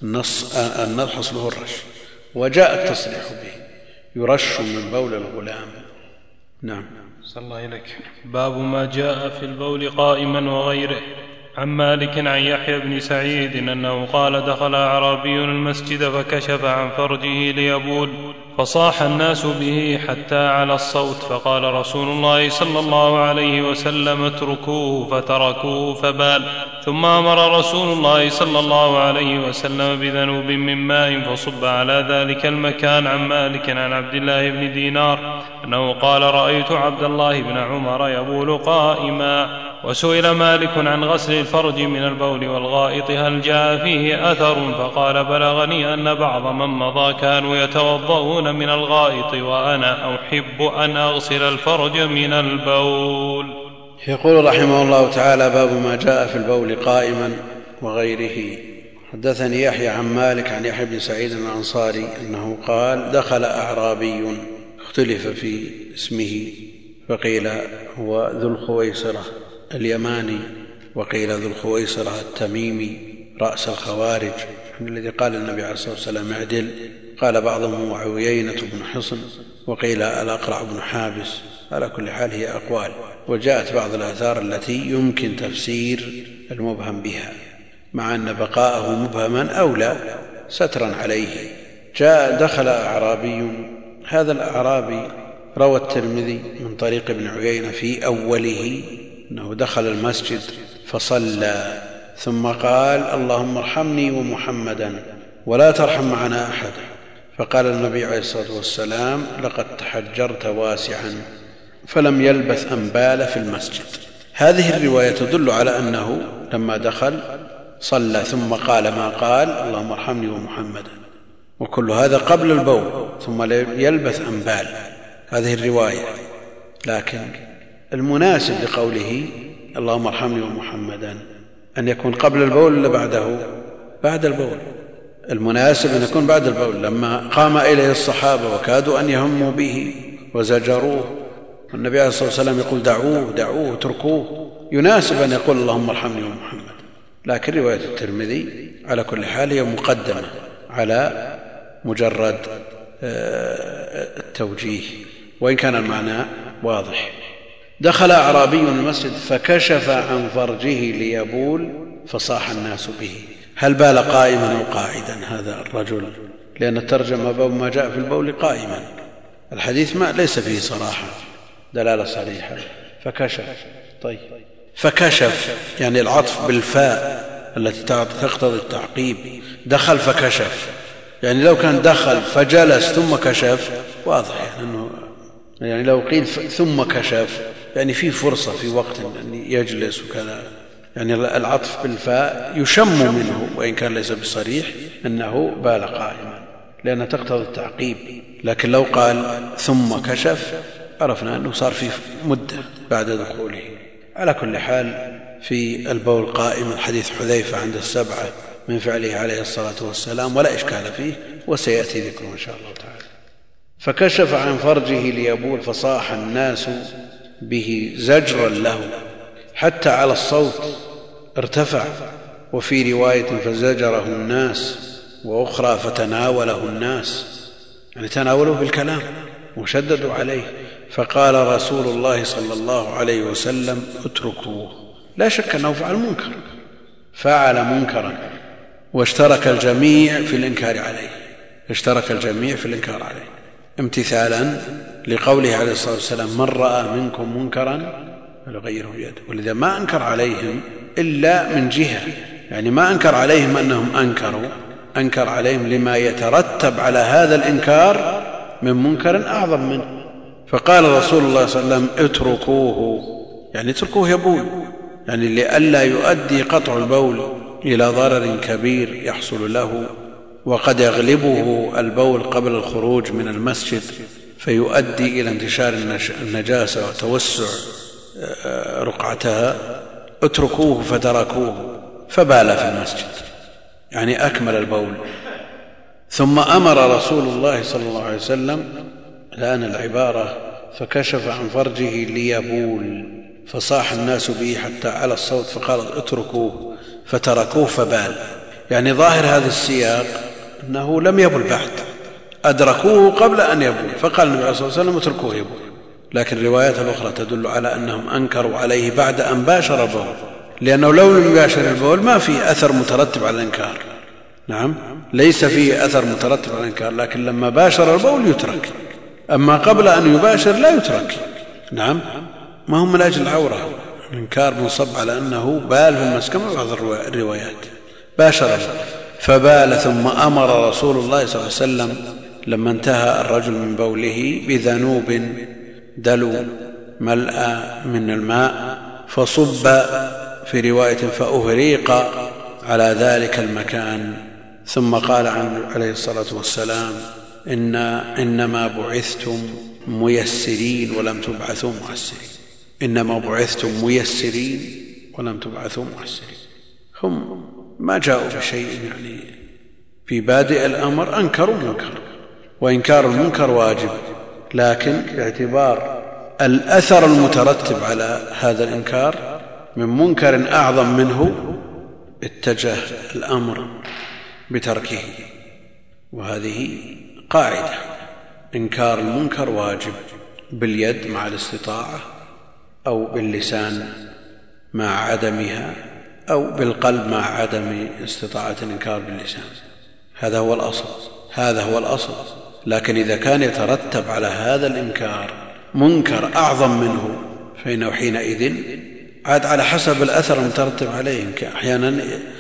النضح أصله الرش، وجاء التصريح به يرش من بول الغلام. نعم. صلى الله إليك. باب ما جاء في البول قائما وغيره. عن مالك عن يحيى بن سعيد أنه قال دخل أعرابي المسجد فكشف عن فرجه ليبول، فصاح الناس به حتى على الصوت، فقال رسول الله صلى الله عليه وسلم اتركوه، فتركوه فبال. ثم أمر رسول الله صلى الله عليه وسلم بذنوب من ماء فصب على ذلك المكان. عن مالك عن عبد الله بن دينار أنه قال رأيت عبد الله بن عمر يبول قائما. وسئل مالك عن غسل الفرج من البول والغائط هل جاء فيه أثر، فقال بلغني أن بعض من مضى كانوا يتوضؤون من الغائط وأنا أحب أن أغسل الفرج من البول. يقول رحمه الله تعالى باب ما جاء في البول قائما وغيره. حدثني يحيى عن مالك عن يحيى بن سعيد الأنصاري أنه قال دخل أعرابي، اختلف في اسمه، فقيل هو ذو الخويصرة اليماني، وقيل ذو الخويصرة التميمي رأس الخوارج الذي قال النبي عليه الصلاة والسلام اعدل. قال بعضهم هو عيينة بن حصن، وقيل الأقرع بن حابس. على كل حال هي أقوال، وجاءت بعض الآثار التي يمكن تفسير المبهم بها، مع أن بقاءه مبهما أولى سترا عليه. جاء دخل أعرابي. هذا الأعرابي روى الترمذي من طريق ابن عيينة في أوله أنه دخل المسجد فصلى ثم قال اللهم ارحمني ومحمدا ولا ترحم معنا أحدا، فقال النبي عليه الصلاة والسلام لقد تحجرت واسعا، فلم يلبث أن بال في المسجد. هذه الرواية تدل على أنه لما دخل صلى ثم قال ما قال اللهم ارحمني ومحمدا، وكل هذا قبل البول، ثم يلبث أن بال. هذه الرواية، لكن المناسب لقوله اللهم ارحمني ومحمدا أن يكون قبل البول ولا بعده؟ بعد البول. المناسب أن يكون بعد البول، لما قام إليه الصحابة وكادوا أن يهموا به وزجروه، والنبي عليه الصلاة والسلام يقول دعوه دعوه اتركوه، يناسب أن يقول اللهم ارحمني ومحمد. لكن رواية الترمذي على كل حال هي مقدمة على مجرد التوجيه، وإن كان المعنى واضح. دخل أعرابي المسجد فكشف عن فرجه ليبول فصاح الناس به. هل بال قائما أو قاعدا هذا الرجل؟ لأن الترجمة باب ما جاء في البول قائما، الحديث ما ليس فيه صراحة دلالة صريحة. فكشف، طيب فكشف، يعني العطف بالفاء التي تقتضي التعقيب، دخل فكشف، يعني لو كان دخل فجلس ثم كشف واضح، يعني لو قيل ثم كشف يعني في فرصة في وقت أن يجلس وكذا، يعني العطف بالفاء يشم منه وإن كان ليس بصريح أنه بال قائما لأنها تقتضي التعقيب. لكن لو قال ثم كشف عرفنا أنه صار في مدة بعد دخوله. على كل حال في البول قائما حديث حذيفة عند السبعة من فعله عليه الصلاة والسلام ولا إشكال فيه وسيأتي ذكره إن شاء الله تعالى. فكشف عن فرجه ليبول فصاح الناس به زجرا له حتى على الصوت ارتفع، وفي رواية فزجره الناس، وأخرى فتناوله الناس، يعني تناوله بالكلام وشددوا عليه. فقال رسول الله صلى الله عليه وسلم اتركوه. لا شك أنه فعل منكرا واشترك الجميع في الإنكار عليه، امتثالا لقوله عليه الصلاة والسلام من رأى منكم منكرا فليغيره بيده. ولذا ما أنكر عليهم إلا من جهة، يعني ما أنكر عليهم أنهم أنكر عليهم لما يترتب على هذا الإنكار من منكر أعظم منه. فقال رسول الله صلى الله عليه وسلم اتركوه، يعني اتركوه يبول، يعني لئلا يؤدي قطع البول إلى ضرر كبير يحصل له، وقد يغلبه البول قبل الخروج من المسجد فيؤدي إلى انتشار النجاسة وتوسع رقعتها. اتركوه فتركوه فبال في المسجد، يعني أكمل البول. ثم أمر رسول الله صلى الله عليه وسلم، الآن العبارة فكشف عن فرجه ليبول فصاح الناس به حتى على الصوت فقال اتركوه فتركوه فبال، يعني ظاهر هذا السياق أنه لم يبل بعد، أدركوه قبل أن يبول، فقال النبي صلى الله عليه وسلم اتركوه يبول. لكن الروايات الأخرى تدل على أنهم أنكروا عليه بعد أن باشر البول، لأنه لو لم يباشر البول ما في أثر مترتب على الإنكار. نعم، ليس فيه أثر مترتب على الإنكار، لكن لما باشر البول يترك، أما قبل أن يباشر لا يترك. نعم، ما هم من أجل العورة، الإنكار منصب على أنه بال في المسكن. بعض الروايات باشر فبال. ثم أمر رسول الله صلى الله عليه وسلم لما انتهى الرجل من بوله بذنوب دلو ملأ من الماء فصب، في رواية فأهريق على ذلك المكان. ثم قال عنه عليه الصلاة والسلام إنما بعثتم ميسرين ولم تبعثوا معسرين. إنما بعثتم ميسرين ولم تبعثوا معسرين. هم ما جاءوا بشيء، يعني في بادئ الأمر أنكروا منكر، وإنكار المنكر واجب، لكن باعتبار الأثر المترتب على هذا الإنكار من منكر أعظم منه اتجه الأمر بتركه. وهذه قاعدة، إنكار المنكر واجب باليد مع الاستطاعة، أو باللسان مع عدمها، أو بالقلب مع عدم استطاعة الإنكار باللسان. هذا هو الأصل. لكن إذا كان يترتب على هذا الإنكار منكر أعظم منه فإنه حينئذ عاد على حسب الأثر المترتب عليه. أحيانا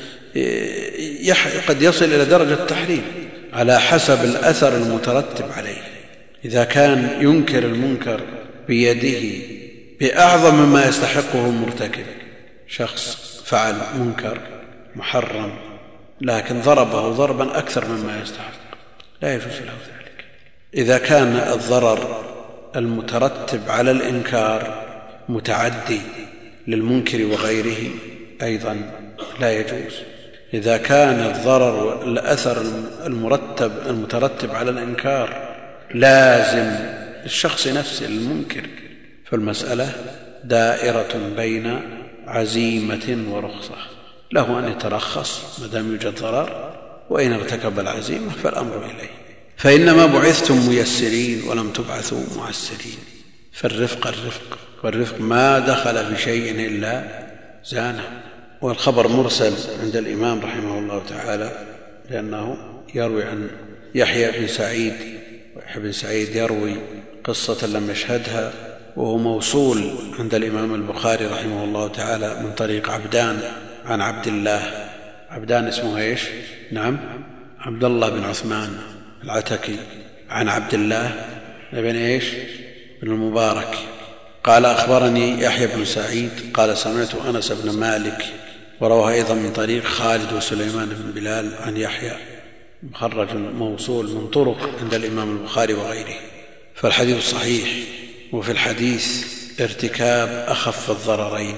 قد يصل إلى درجة التحريم على حسب الأثر المترتب عليه. إذا كان ينكر المنكر بيده بأعظم مما يستحقه المرتكب، شخص فعل منكر محرم لكن ضربه ضربا أكثر مما يستحق، لا يجوز له ذلك. إذا كان الضرر المترتب على الإنكار متعدي للمنكر وغيره أيضا لا يجوز. إذا كان الضرر الأثر المترتب على الإنكار لازم الشخص نفسه المنكر، فالمسألة دائرة بين عزيمة ورخصة، له أن يترخص ما دام يوجد ضرر، وإن ارتكب العزيمة فالأمر إليه. فإنما بعثتم ميسرين ولم تبعثوا معسرين. فالرفق والرفق ما دخل بشيء إلا زانه. والخبر مرسل عند الإمام رحمه الله تعالى، لأنه يروي عن يحيى بن سعيد، ويحيى بن سعيد يروي قصة لم يشهدها وهو موصول عند الإمام البخاري رحمه الله تعالى من طريق عبدان عن عبد الله. عبدان اسمه ايش؟ نعم، عبد الله بن عثمان العتكي عن عبد الله بن ايش؟ بن المبارك قال أخبرني يحيى بن سعيد قال سمعت أنس بن مالك، وروى أيضا من طريق خالد وسليمان بن بلال عن يحيى، مخرج موصول من طرق عند الإمام البخاري وغيره. فالحديث صحيح. وفي الحديث ارتكاب أخف الضررين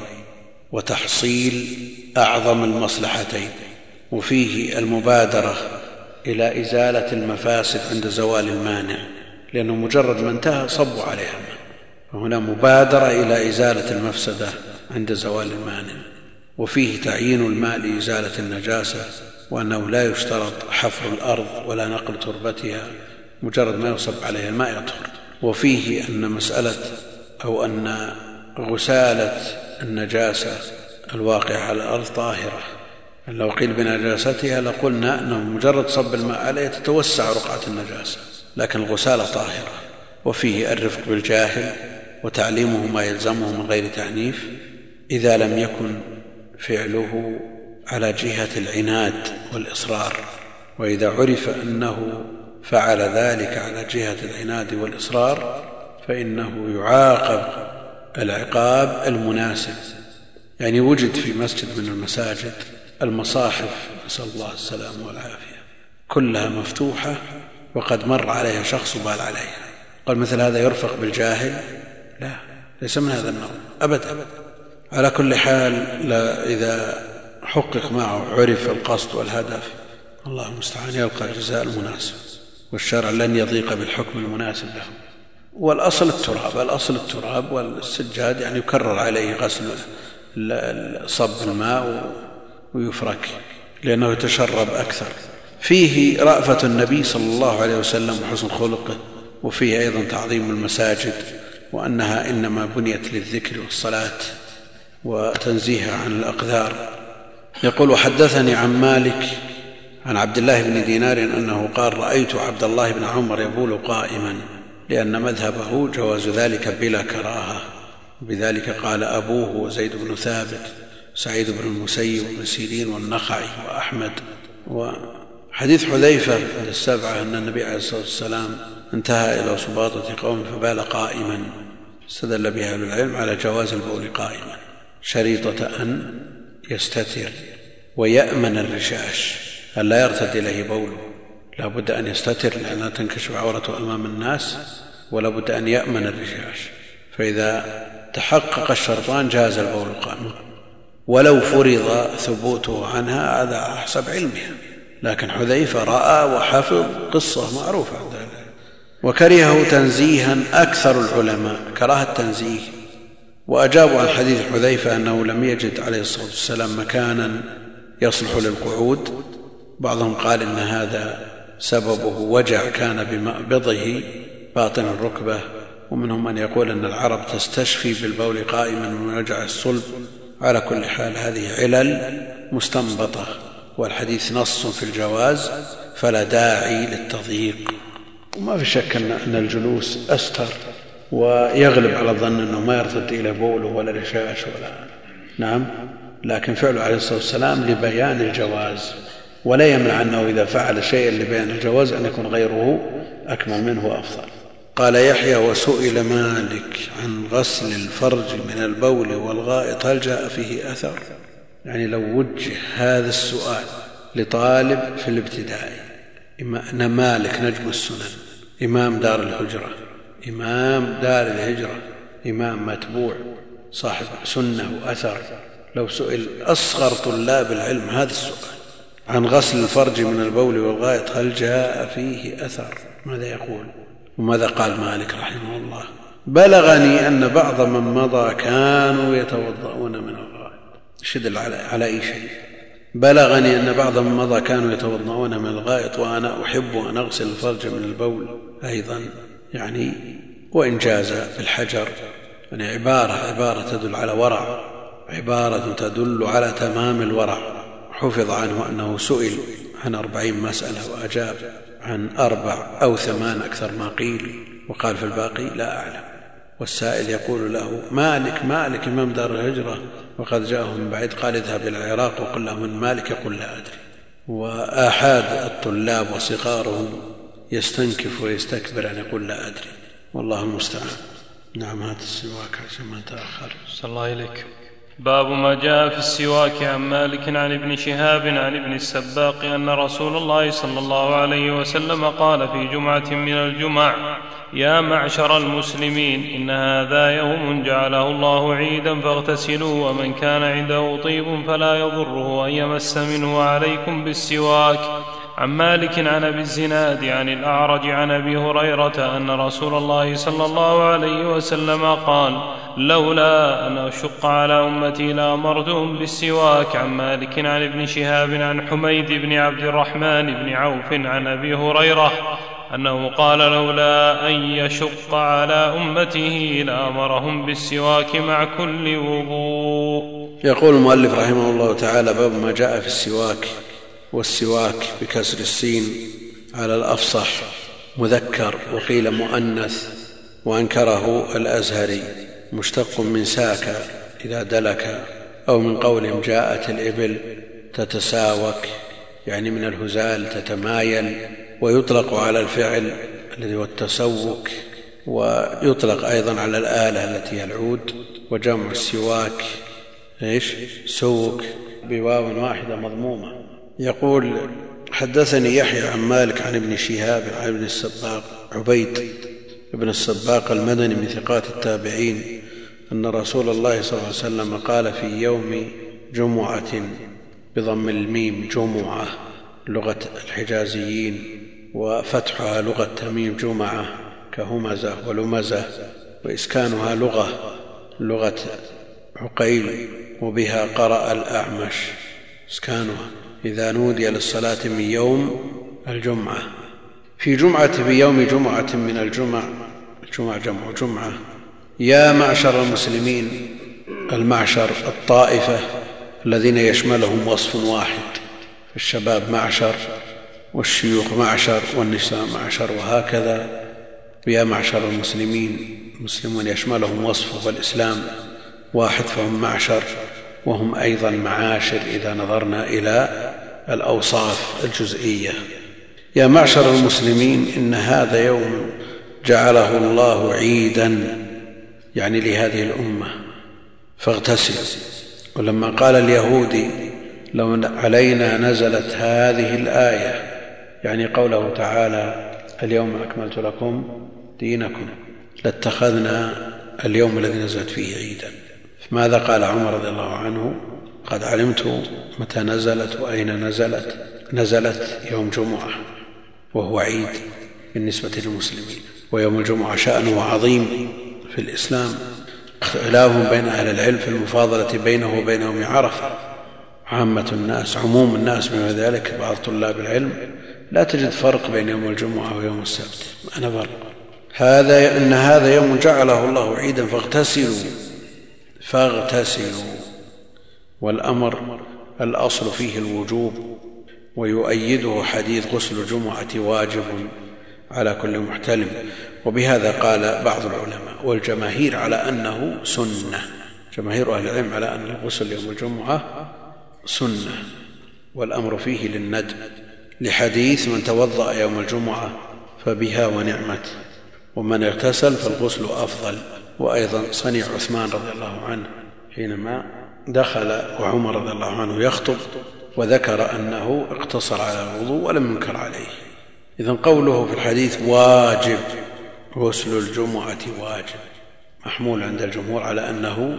وتحصيل أعظم المصلحتين، وفيه المبادرة إلى إزالة المفاسد عند زوال المانع، لأنه مجرد ما انتهى صبوا عليها الماء، فهنا مبادرة إلى إزالة المفسدة عند زوال المانع. وفيه تعيين الماء لإزالة النجاسة، وأنه لا يشترط حفر الأرض ولا نقل تربتها، مجرد ما يصب عليها الماء يطهر. وفيه أن مسألة أو أن غسالة النجاسة الواقعة على الأرض طاهرة، لو قيل بنجاستها لقلنا أنه مجرد صب الماء عليه تتوسع رقعة النجاسة، لكن الغسالة طاهرة. وفيه الرفق بالجاهل وتعليمه ما يلزمه من غير تعنيف إذا لم يكن فعله على جهة العناد والإصرار، وإذا عرف أنه فعل ذلك على جهة العناد والإصرار فإنه يعاقب العقاب المناسب. يعني وجد في مسجد من المساجد المصاحف نسأل الله السلامة والعافية كلها مفتوحة وقد مر عليها شخص وبال عليها، قال مثل هذا يرفق بالجاهل؟ لا، ليس من هذا النوع أبدا. على كل حال إذا حقق معه عرف القصد والهدف الله المستعان يلقى الجزاء المناسب، والشرع لن يضيق بالحكم المناسب له. والأصل التراب والسجاد يعني يكرر عليه غسل صب الماء ويفرك لأنه يتشرب أكثر. فيه رأفة النبي صلى الله عليه وسلم وحسن خلقه، وفيه أيضا تعظيم المساجد وأنها إنما بنيت للذكر والصلاة وتنزيهها عن الأقذار. يقول وحدثني عن مالك عن عبد الله بن دينار أنه قال رأيت عبد الله بن عمر يبول قائما، لأن مذهبه جواز ذلك بلا كراهة، وبذلك قال أبوه وزيد بن ثابت سعيد بن المسيب وابن سيرين والنخعي وأحمد. وحديث حذيفة السبعة أن النبي عليه الصلاة والسلام انتهى إلى سباطة قوم فبال قائما، استدل بها أهل العلم على جواز البول قائما شريطة أن يستتر ويأمن الرشاش ألا يرتد إليه بوله، لا بد أن يستتر لأنها تنكشف عورته أمام الناس، ولا بد أن يأمن الرشاش. فإذا تحقق الشرطان جاز البول قائما، ولو فرض ثبوته عنها هذا حسب علمها، لكن حذيفة رأى وحفظ قصة معروفة عند الله. وكرهه تنزيها أكثر العلماء كراهة التنزيه، وأجابوا عن حديث حذيفة أنه لم يجد عليه الصلاة والسلام مكانا يصلح للقعود. بعضهم قال إن هذا سببه وجع كان بمأبضه باطن الركبة، ومنهم من يقول أن العرب تستشفي بالبول قائما من وجع الصلب. على كل حال هذه علل مستنبطة، والحديث نص في الجواز فلا داعي للتضييق. وما في شك أن الجلوس أستر ويغلب على الظن أنه ما يرتد إلى بوله ولا رشاش ولا نعم، لكن فعله عليه الصلاة والسلام لبيان الجواز، ولا يمنع أنه إذا فعل شيئا لبيان الجواز أن يكون غيره أكمل منه وأفضل. قال يحيى وسئل مالك عن غسل الفرج من البول والغائط هل جاء فيه أثر؟ يعني لو وجه هذا السؤال لطالب في الابتدائي، أن مالك نجم السنن إمام دار الهجرة إمام متبوع صاحب سنة وأثر، لو سئل أصغر طلاب العلم هذا السؤال عن غسل الفرج من البول والغائط هل جاء فيه أثر، ماذا يقول؟ وماذا قال مالك رحمه الله؟ بلغني أن بعض من مضى كانوا يتوضؤون من الغائط. شدل على أي شيء؟ بلغني أن بعض من مضى كانوا يتوضؤون من الغائط وأنا أحب أن أغسل الفرج من البول أيضا، يعني وإن جاز بالحجر، يعني عبارة تدل على ورع، عبارة تدل على تمام الورع. حفظ عنه أنه سئل عن 40 مسألة وأجاب عن 4 أو 8 أكثر ما قيل، وقال في الباقي لا أعلم. والسائل يقول له: مالك مالك إمام دار الهجرة وقد جاءه من بعيد، قال: اذهب إلى العراق وقل له من مالك، يقول: لا أدري. وآحاد الطلاب وصغارهم يستنكف ويستكبر أن يقول: لا أدري، والله المستعان. نعم، هات السواك عشان ما تأخر. صلى الله إليك. باب ما جاء في السواك. عن مالك عن ابن شهاب عن ابن السباق أن رسول الله صلى الله عليه وسلم قال في جمعة من الجمع: يا معشر المسلمين، إن هذا يوم جعله الله عيدا فاغتسلوا، ومن كان عنده طيب فلا يضره أن يمس منه، عليكم بالسواك. عن مالك عن أبي الزناد عن الأعرج عن أبي هريرة أن رسول الله صلى الله عليه وسلم قال: لولا أن أشق على أمتي لأمرتهم بالسواك. عن مالك عن ابن شهاب عن حميد بن عبد الرحمن بن عوف عن أبي هريرة أنه قال: لولا أن يشق على أمته لأمرهم بالسواك مع كل وضوء. يقول المؤلف رحمه الله تعالى: باب ما جاء في السواك. والسواك بكسر السين على الأفصح مذكر، وقيل مؤنث، وأنكره الأزهري، مشتق من ساك إذا دلك، أو من قولهم جاءت الإبل تتساوك، يعني من الهزال تتمايل. ويطلق على الفعل الذي هو التسوك، ويطلق أيضا على الآلة التي هي العود. وجمع السواك سوك بواو واحدة مضمومة. يقول: حدثني يحيى عن مالك عن ابن شهاب عن ابن السباق عبيد ابن السباق المدني من ثقات التابعين أن رسول الله صلى الله عليه وسلم قال في يوم جمعة بضم الميم جمعة لغة الحجازيين، وفتحها لغة تميم جمعة كهمزة ولمزة، وإسكانها لغة عقيل، وبها قرأ الأعمش إسكانها: إذا نودي للصلاة من يوم الجمعة. في جمعة بيوم جمعة من الجمع، جمع جمع جمعة. يا معشر المسلمين، المعشر الطائفة الذين يشملهم وصف واحد، الشباب معشر، والشيوخ معشر، والنساء معشر، وهكذا. يا معشر المسلمين، المسلمون يشملهم وصف، والإسلام واحد فهم معشر، وهم أيضا معاشر إذا نظرنا إلى الأوصاف الجزئية. يا معشر المسلمين، إن هذا يوم جعله الله عيدا، يعني لهذه الأمة، فاغتسلوا. ولما قال اليهودي: لو علينا نزلت هذه الآية، يعني قوله تعالى: اليوم أكملت لكم دينكم، لاتخذنا اليوم الذي نزلت فيه عيدا. ماذا قال عمر رضي الله عنه: قد علمت متى نزلت وأين نزلت يوم جمعة، وهو عيد بالنسبة للمسلمين. ويوم الجمعة شأنه عظيم في الإسلام، اختلاف بين أهل العلم في المفاضلة بينه وبين يوم عرفة. عامة الناس، عموم الناس بما ذلك بعض طلاب العلم، لا تجد فرق بين يوم الجمعة ويوم السبت، أنا فرق. إن هذا يوم جعله الله عيدا فاغتسلوا. والأمر الأصل فيه الوجوب، ويؤيده حديث: غسل الجمعة واجب على كل محتلم. وبهذا قال بعض العلماء، والجماهير على أنه سنة. جماهير أهل العلم على أن الغسل يوم الجمعة سنة، والأمر فيه للندب، لحديث: من توضأ يوم الجمعة فبها ونعمت، ومن اغتسل فالغسل أفضل. وأيضا صنيع عثمان رضي الله عنه حينما دخل وعمر رضي الله عنه يخطب، وذكر أنه اقتصر على الوضوء ولم ينكر عليه. إذن قوله في الحديث واجب، غسل الجمعة واجب، محمول عند الجمهور على أنه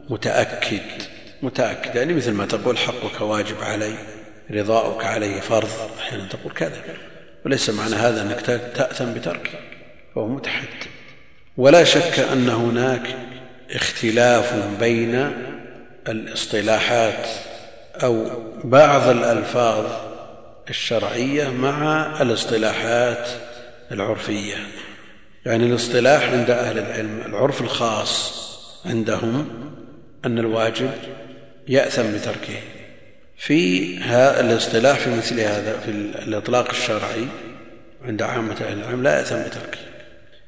متأكد، يعني مثل ما تقول حقك واجب علي، رضاؤك عليه فرض، أحيانا تقول كذا، وليس معنى هذا أنك تأثم بتركه، فهو متحتم. ولا شك أن هناك اختلاف بين الاصطلاحات أو بعض الألفاظ الشرعية مع الاصطلاحات العرفية. يعني الاصطلاح عند أهل العلم، العرف الخاص عندهم أن الواجب يأثم بتركه. في الاصطلاح في مثل هذا، في الإطلاق الشرعي عند عامة أهل العلم، لا يأثم بتركه.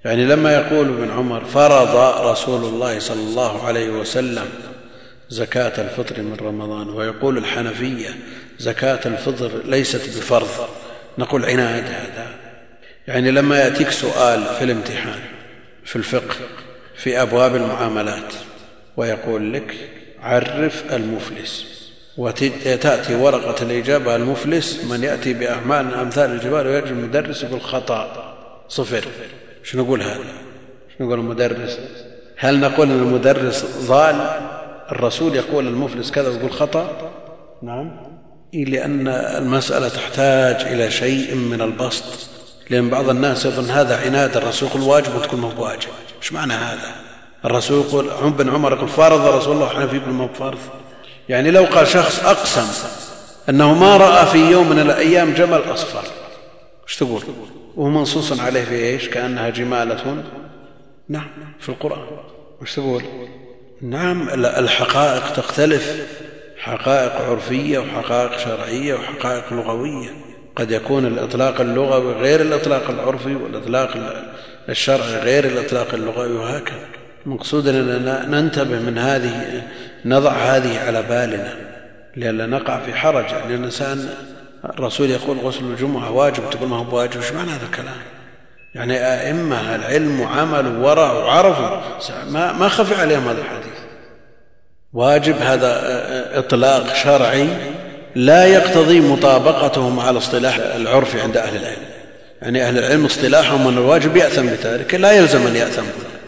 يعني لما يقول ابن عمر فرض رسول الله صلى الله عليه وسلم زكاة الفطر من رمضان، ويقول الحنفية زكاة الفطر ليست بفرض، نقول عناد هذا. يعني لما يأتيك سؤال في الامتحان في الفقه في أبواب المعاملات ويقول لك عرف المفلس، وتأتي ورقة الإجابة المفلس من يأتي بأعمال أمثال الجبال ويجب المدرس بالخطأ 0، شو نقول هذا؟ شو نقول المدرس؟ هل نقول أن المدرس ضال؟ الرسول يقول المفلس كذا ويقول خطأ؟ نعم، لأن المسألة تحتاج إلى شيء من البسط، لأن بعض الناس يظن هذا عناد، الرسول يقول واجب وتقول ما بواجب. ايش معنى هذا؟ الرسول يقول ابن عمر يقول فرض رسول الله حنفي يقول ما بفرض. يعني لو قال شخص أقسم أنه ما رأى في يوم من الأيام جمل أصفر، ايش تقول؟ وهو منصوص عليه في ايش؟ كأنها جمالة نعم في القرآن، ايش تقول؟ نعم الحقائق تختلف، حقائق عرفية وحقائق شرعية وحقائق لغوية. قد يكون الإطلاق اللغوي غير الإطلاق العرفي، والإطلاق الشرعي غير الإطلاق اللغوي، وهكذا. مقصود أننا ننتبه من هذه، نضع هذه على بالنا لئلا نقع في حرج. يعني الإنسان الرسول يقول غسل الجمعة واجب تقول ما هو بواجب، ايش معنى هذا الكلام؟ يعني أئمة العلم وعملوا ورع وعرفوا ما خفي عليهم هذا الحديث. واجب هذا إطلاق شرعي لا يقتضي مطابقته مع الاصطلاح العرفي عند أهل العلم. يعني أهل العلم اصطلاحهم أن الواجب يأثم بذلك، لا يلزم أن يأثم.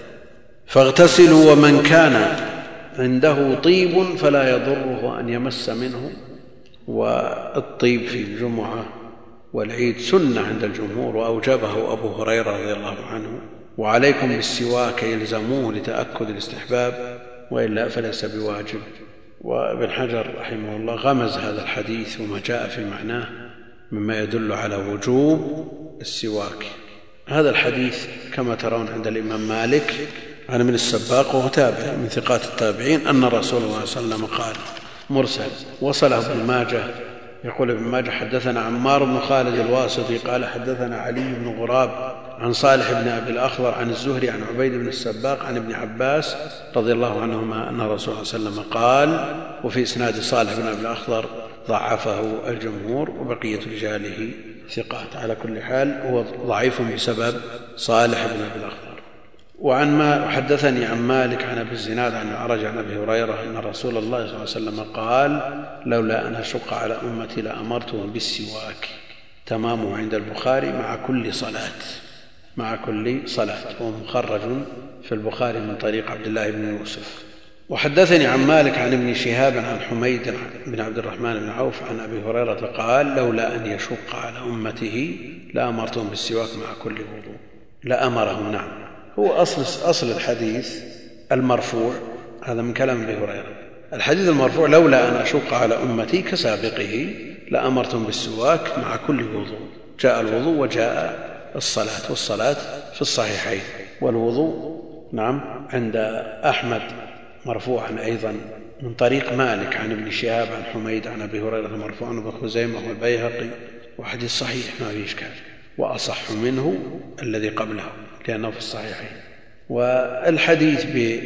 فاغتسلوا ومن كان عنده طيب فلا يضره أن يمس منه. والطيب في الجمعة والعيد سنة عند الجمهور، وأوجبه أبو هريرة رضي الله عنه. وعليكم بالسواك يلزموه لتأكد الاستحباب، وإلا فليس بواجب. وابن حجر رحمه الله غمز هذا الحديث وما جاء في معناه مما يدل على وجوب السواك. هذا الحديث كما ترون عند الإمام مالك عن ابن السباق وهو تابع من ثقات التابعين أن رسول الله صلى الله عليه وسلم قال مرسل، وصله ابن ماجه. يقول ابن ماجه حدثنا عمار بن خالد الواسطي قال حدثنا علي بن غراب عن صالح بن أبي الأخضر عن الزهري عن عبيد بن السباق عن ابن عباس رضي الله عنهما أن رسول الله صلى الله عليه وسلم قال. وفي إسناد صالح بن أبي الأخضر ضعفه الجمهور وبقية رجاله ثقات. على كل حال هو ضعيف بسبب صالح بن أبي الأخضر. وعن ما حدثني عن مالك عن أبي الزناد عن الأعرج عن أبي هريرة أن رسول الله صلى الله عليه وسلم قال لولا أن أشق على أمتي لأمرتهم بالسواك. تمامه عند البخاري مع كل صلاة، مع كل صلاة، هو مخرج في البخاري من طريق عبد الله بن يوسف. وحدثني عن مالك عن ابن شهاب عن حميد بن عبد الرحمن بن عوف عن أبي هريرة قال لولا أن يشق على أمته لأمرتهم بالسواك مع كل وضوء. لأمرهم، نعم، هو أصل الحديث المرفوع هذا من كلام أبي هريرة. الحديث المرفوع لولا أن أشق على أمتي كسابقه لأمرتهم بالسواك مع كل وضوء. جاء الوضوء وجاء الصلاة، والصلاة في الصحيحين، والوضوء نعم عند أحمد مرفوعا أيضا من طريق مالك عن ابن شهاب عن حميد عن أبي هريرة مرفوعا وابن خزيمة والبيهقي، وحديث صحيح ما فيه إشكال، وأصح منه الذي قبله لأنه في الصحيحين. والحديث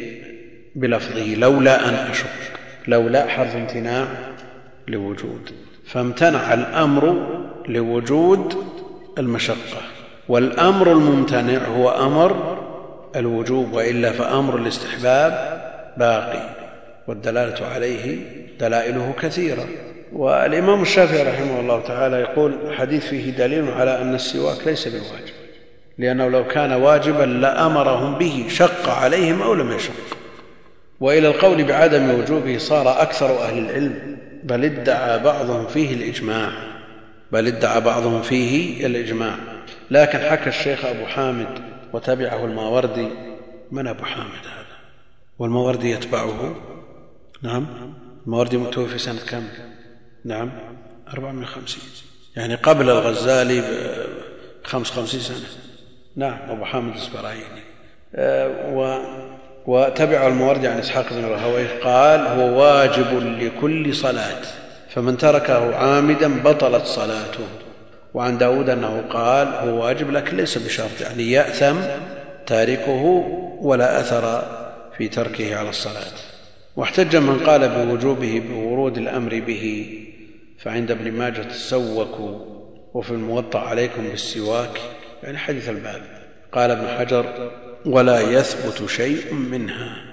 بلفظه لولا أن أشق، لولا حرف امتناع لوجود، فامتنع الأمر لوجود المشقة، والأمر الممتنع هو أمر الوجوب، وإلا فأمر الاستحباب باقي، والدلالة عليه دلائله كثيرة. والإمام الشافعي رحمه الله تعالى يقول الحديث فيه دليل على أن السواك ليس بواجب، لأنه لو كان واجبا لأمرهم به، شق عليهم أو لم يشق. وإلى القول بعدم وجوبه صار أكثر أهل العلم، بل ادعى بعضهم فيه الإجماع. لكن حكى الشيخ أبو حامد وتبعه الماوردي. من أبو حامد هذا؟ والماوردي يتبعه؟ نعم، الماوردي متوفي سنة كم؟ نعم 450، يعني قبل الغزالي ب55 سنة. نعم، أبو حامد الزبرايني. وتبع الماوردي عن إسحاق بن راهويه قال هو واجب لكل صلاة، فمن تركه عامدا بطلت صلاته. وعن داود أنه قال هو واجب لكن ليس بشرط، يعني يأثم تاركه ولا أثر في تركه على الصلاة. واحتج من قال بوجوبه بورود الأمر به، فعند ابن ماجه تسوكوا، وفي الموطأ عليكم بالسواك، يعني حديث الباب. قال ابن حجر ولا يثبت شيء منها،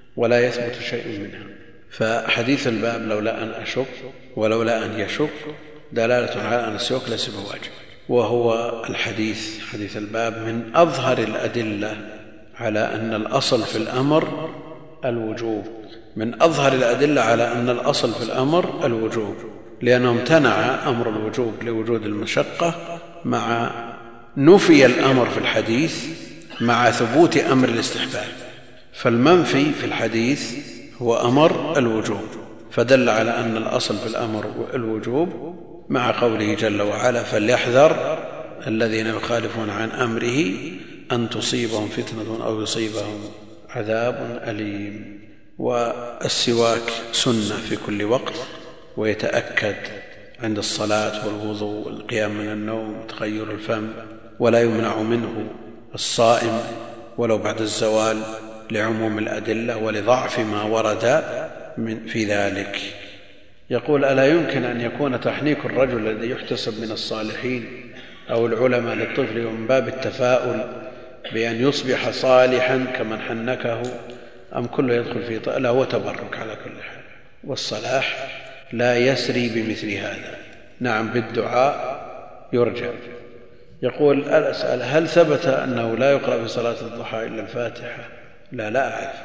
فحديث الباب لولا أن أشك ولولا أن يشك دلالة على أن السواك ليس بواجب، وهو الحديث حديث الباب من أظهر الأدلة على أن الأصل في الأمر الوجوب، من أظهر الأدلة على أن الأصل في الأمر الوجوب، لأنه امتنع أمر الوجوب لوجود المشقة مع نفي الأمر في الحديث مع ثبوت أمر الاستحباب، فالمنفي في الحديث هو أمر الوجوب، فدل على أن الأصل في الأمر الوجوب، مع قوله جل وعلا فليحذر الذين يخالفون عن أمره أن تصيبهم فتنة أو يصيبهم عذاب أليم. والسواك سنة في كل وقت، ويتأكد عند الصلاة والوضوء والقيام من النوم تغير الفم، ولا يمنع منه الصائم ولو بعد الزوال لعموم الأدلة ولضعف ما ورد في ذلك. يقول ألا يمكن أن يكون تحنيك الرجل الذي يحتسب من الصالحين أو العلماء للطفل من باب التفاؤل بأن يصبح صالحا كمن حنكه، أم كله يدخل في لا هو تبرك على كل حال، والصلاح لا يسري بمثل هذا. نعم بالدعاء يرجى. يقول أسأل هل ثبت أنه لا يقرأ في صلاة الضحى إلا الفاتحة؟ لا أعرف.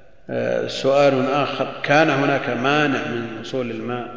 سؤال آخر، كان هناك مانع من وصول الماء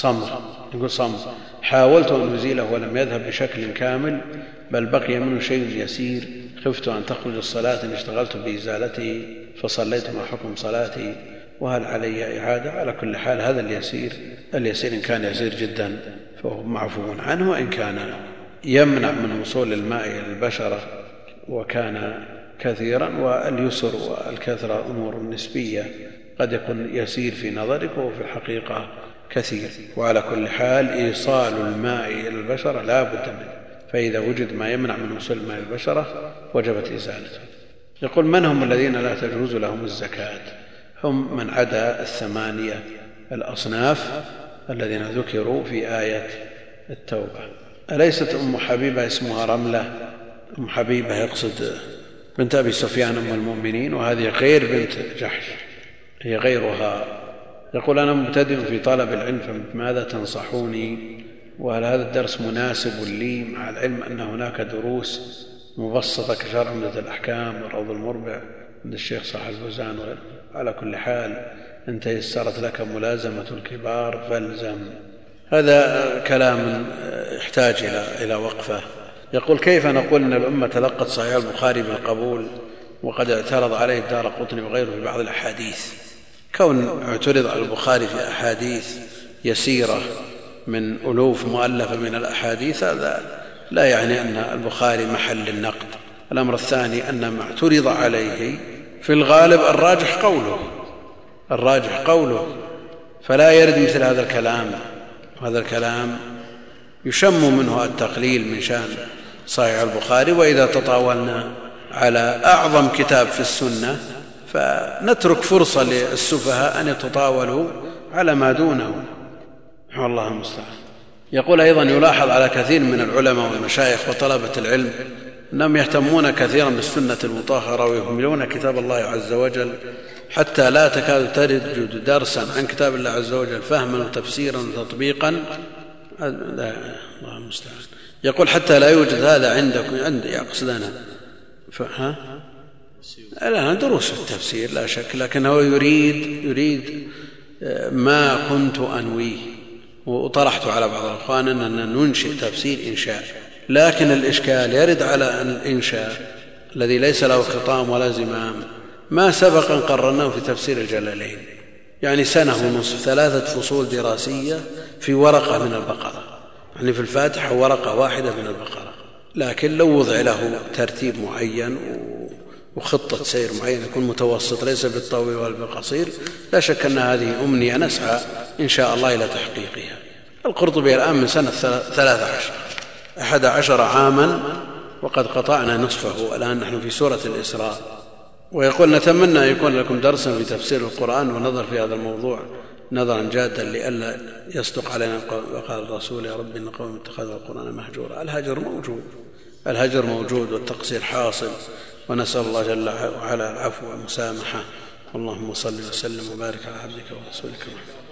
صمغ، حاولت أن أزيله ولم يذهب بشكل كامل بل بقي منه شيء يسير، خفت أن تخرج الصلاة إن اشتغلت بإزالته فصليت مع حكم صلاتي، وهل علي إعادة؟ على كل حال هذا اليسير إن كان يسير جدا فهو معفو عنه، وإن كان يمنع من وصول الماء إلى البشرة وكان كثيرا، واليسر والكثرة أمور نسبية، قد يكون يسير في نظرك وفي الحقيقة كثير. وعلى كل حال إيصال الماء إلى البشرة لا بد منه، فإذا وجد ما يمنع من وصول الماء إلى البشرة وجبت إزالته. يقول من هم الذين لا تجوز لهم الزكاة؟ هم من عدا 8 الأصناف الذين ذكروا في آية التوبة. أليست أم حبيبة اسمها رملة؟ أم حبيبة يقصد بنت أبي سفيان أم المؤمنين، وهذه غير بنت جحش، هي غيرها. يقول أنا مبتدئ في طلب العلم فماذا تنصحوني؟ وهل هذا الدرس مناسب لي مع العلم أن هناك دروس مبسطة كشرح عمدة الأحكام والروض المربع عند الشيخ صالح الفوزان؟ على كل حال إن تيسرت لك ملازمة الكبار فالزم. هذا كلام يحتاج إلى وقفة. يقول كيف نقول أن الأمة تلقت صحيح البخاري بالقبول وقد اعترض عليه الدارقطني وغيره في بعض الأحاديث؟ كون اعترض على البخاري في أحاديث يسيرة من ألوف مؤلفة من الأحاديث هذا لا يعني أن البخاري محل النقد. الأمر الثاني أن ما اعترض عليه في الغالب الراجح قوله، فلا يرد مثل هذا الكلام. هذا الكلام يشم منه التقليل من شأن صحيح البخاري، وإذا تطاولنا على أعظم كتاب في السنة فنترك فرصة للسفهاء أن يتطاولوا على ما دونه، والله المستعان. يقول أيضا يلاحظ على كثير من العلماء والمشايخ وطلبة العلم أنهم يهتمون كثيرا بالسنة المطهرة ويهملون كتاب الله عز وجل، حتى لا تكاد تجد درسا عن كتاب الله عز وجل فهما وتفسيرا وتطبيقا. الله المستعان. يقول حتى لا يوجد هذا عندي يقصدنا لا دروس التفسير لا شك، لكنه يريد ما كنت أنويه، وطرحت على بعض الأخوان أننا ننشئ تفسير إنشاء، لكن الإشكال يرد على الإنشاء الذي ليس له خطام ولا زمام ما سبق أن قررناه في تفسير الجلالين، يعني 1.5 سنة 3 فصول دراسية في ورقة من البقرة، يعني في الفاتحة ورقة واحدة من البقرة، لكن لو وضع له ترتيب معين وخطة سير معين يكون متوسط ليس بالطويل ولا بالقصير، لا شك أن هذه أمنية نسعى إن شاء الله إلى تحقيقها. القرطبي الآن من سنة 11 عاما وقد قطعنا نصفه والآن نحن في سورة الإسراء. ويقول نتمنى أن يكون لكم درسا في تفسير القرآن ونظر في هذا الموضوع نظرا جادا لئلا يصدق علينا وقال الرسول يا رب إن قوم اتخذوا القرآن مهجورا. الهجر موجود والتقصير حاصل، ونسأل الله جل وعلا العفو والمسامحة. اللهم صل وسلم وبارك على عبدك ورسولك محمد.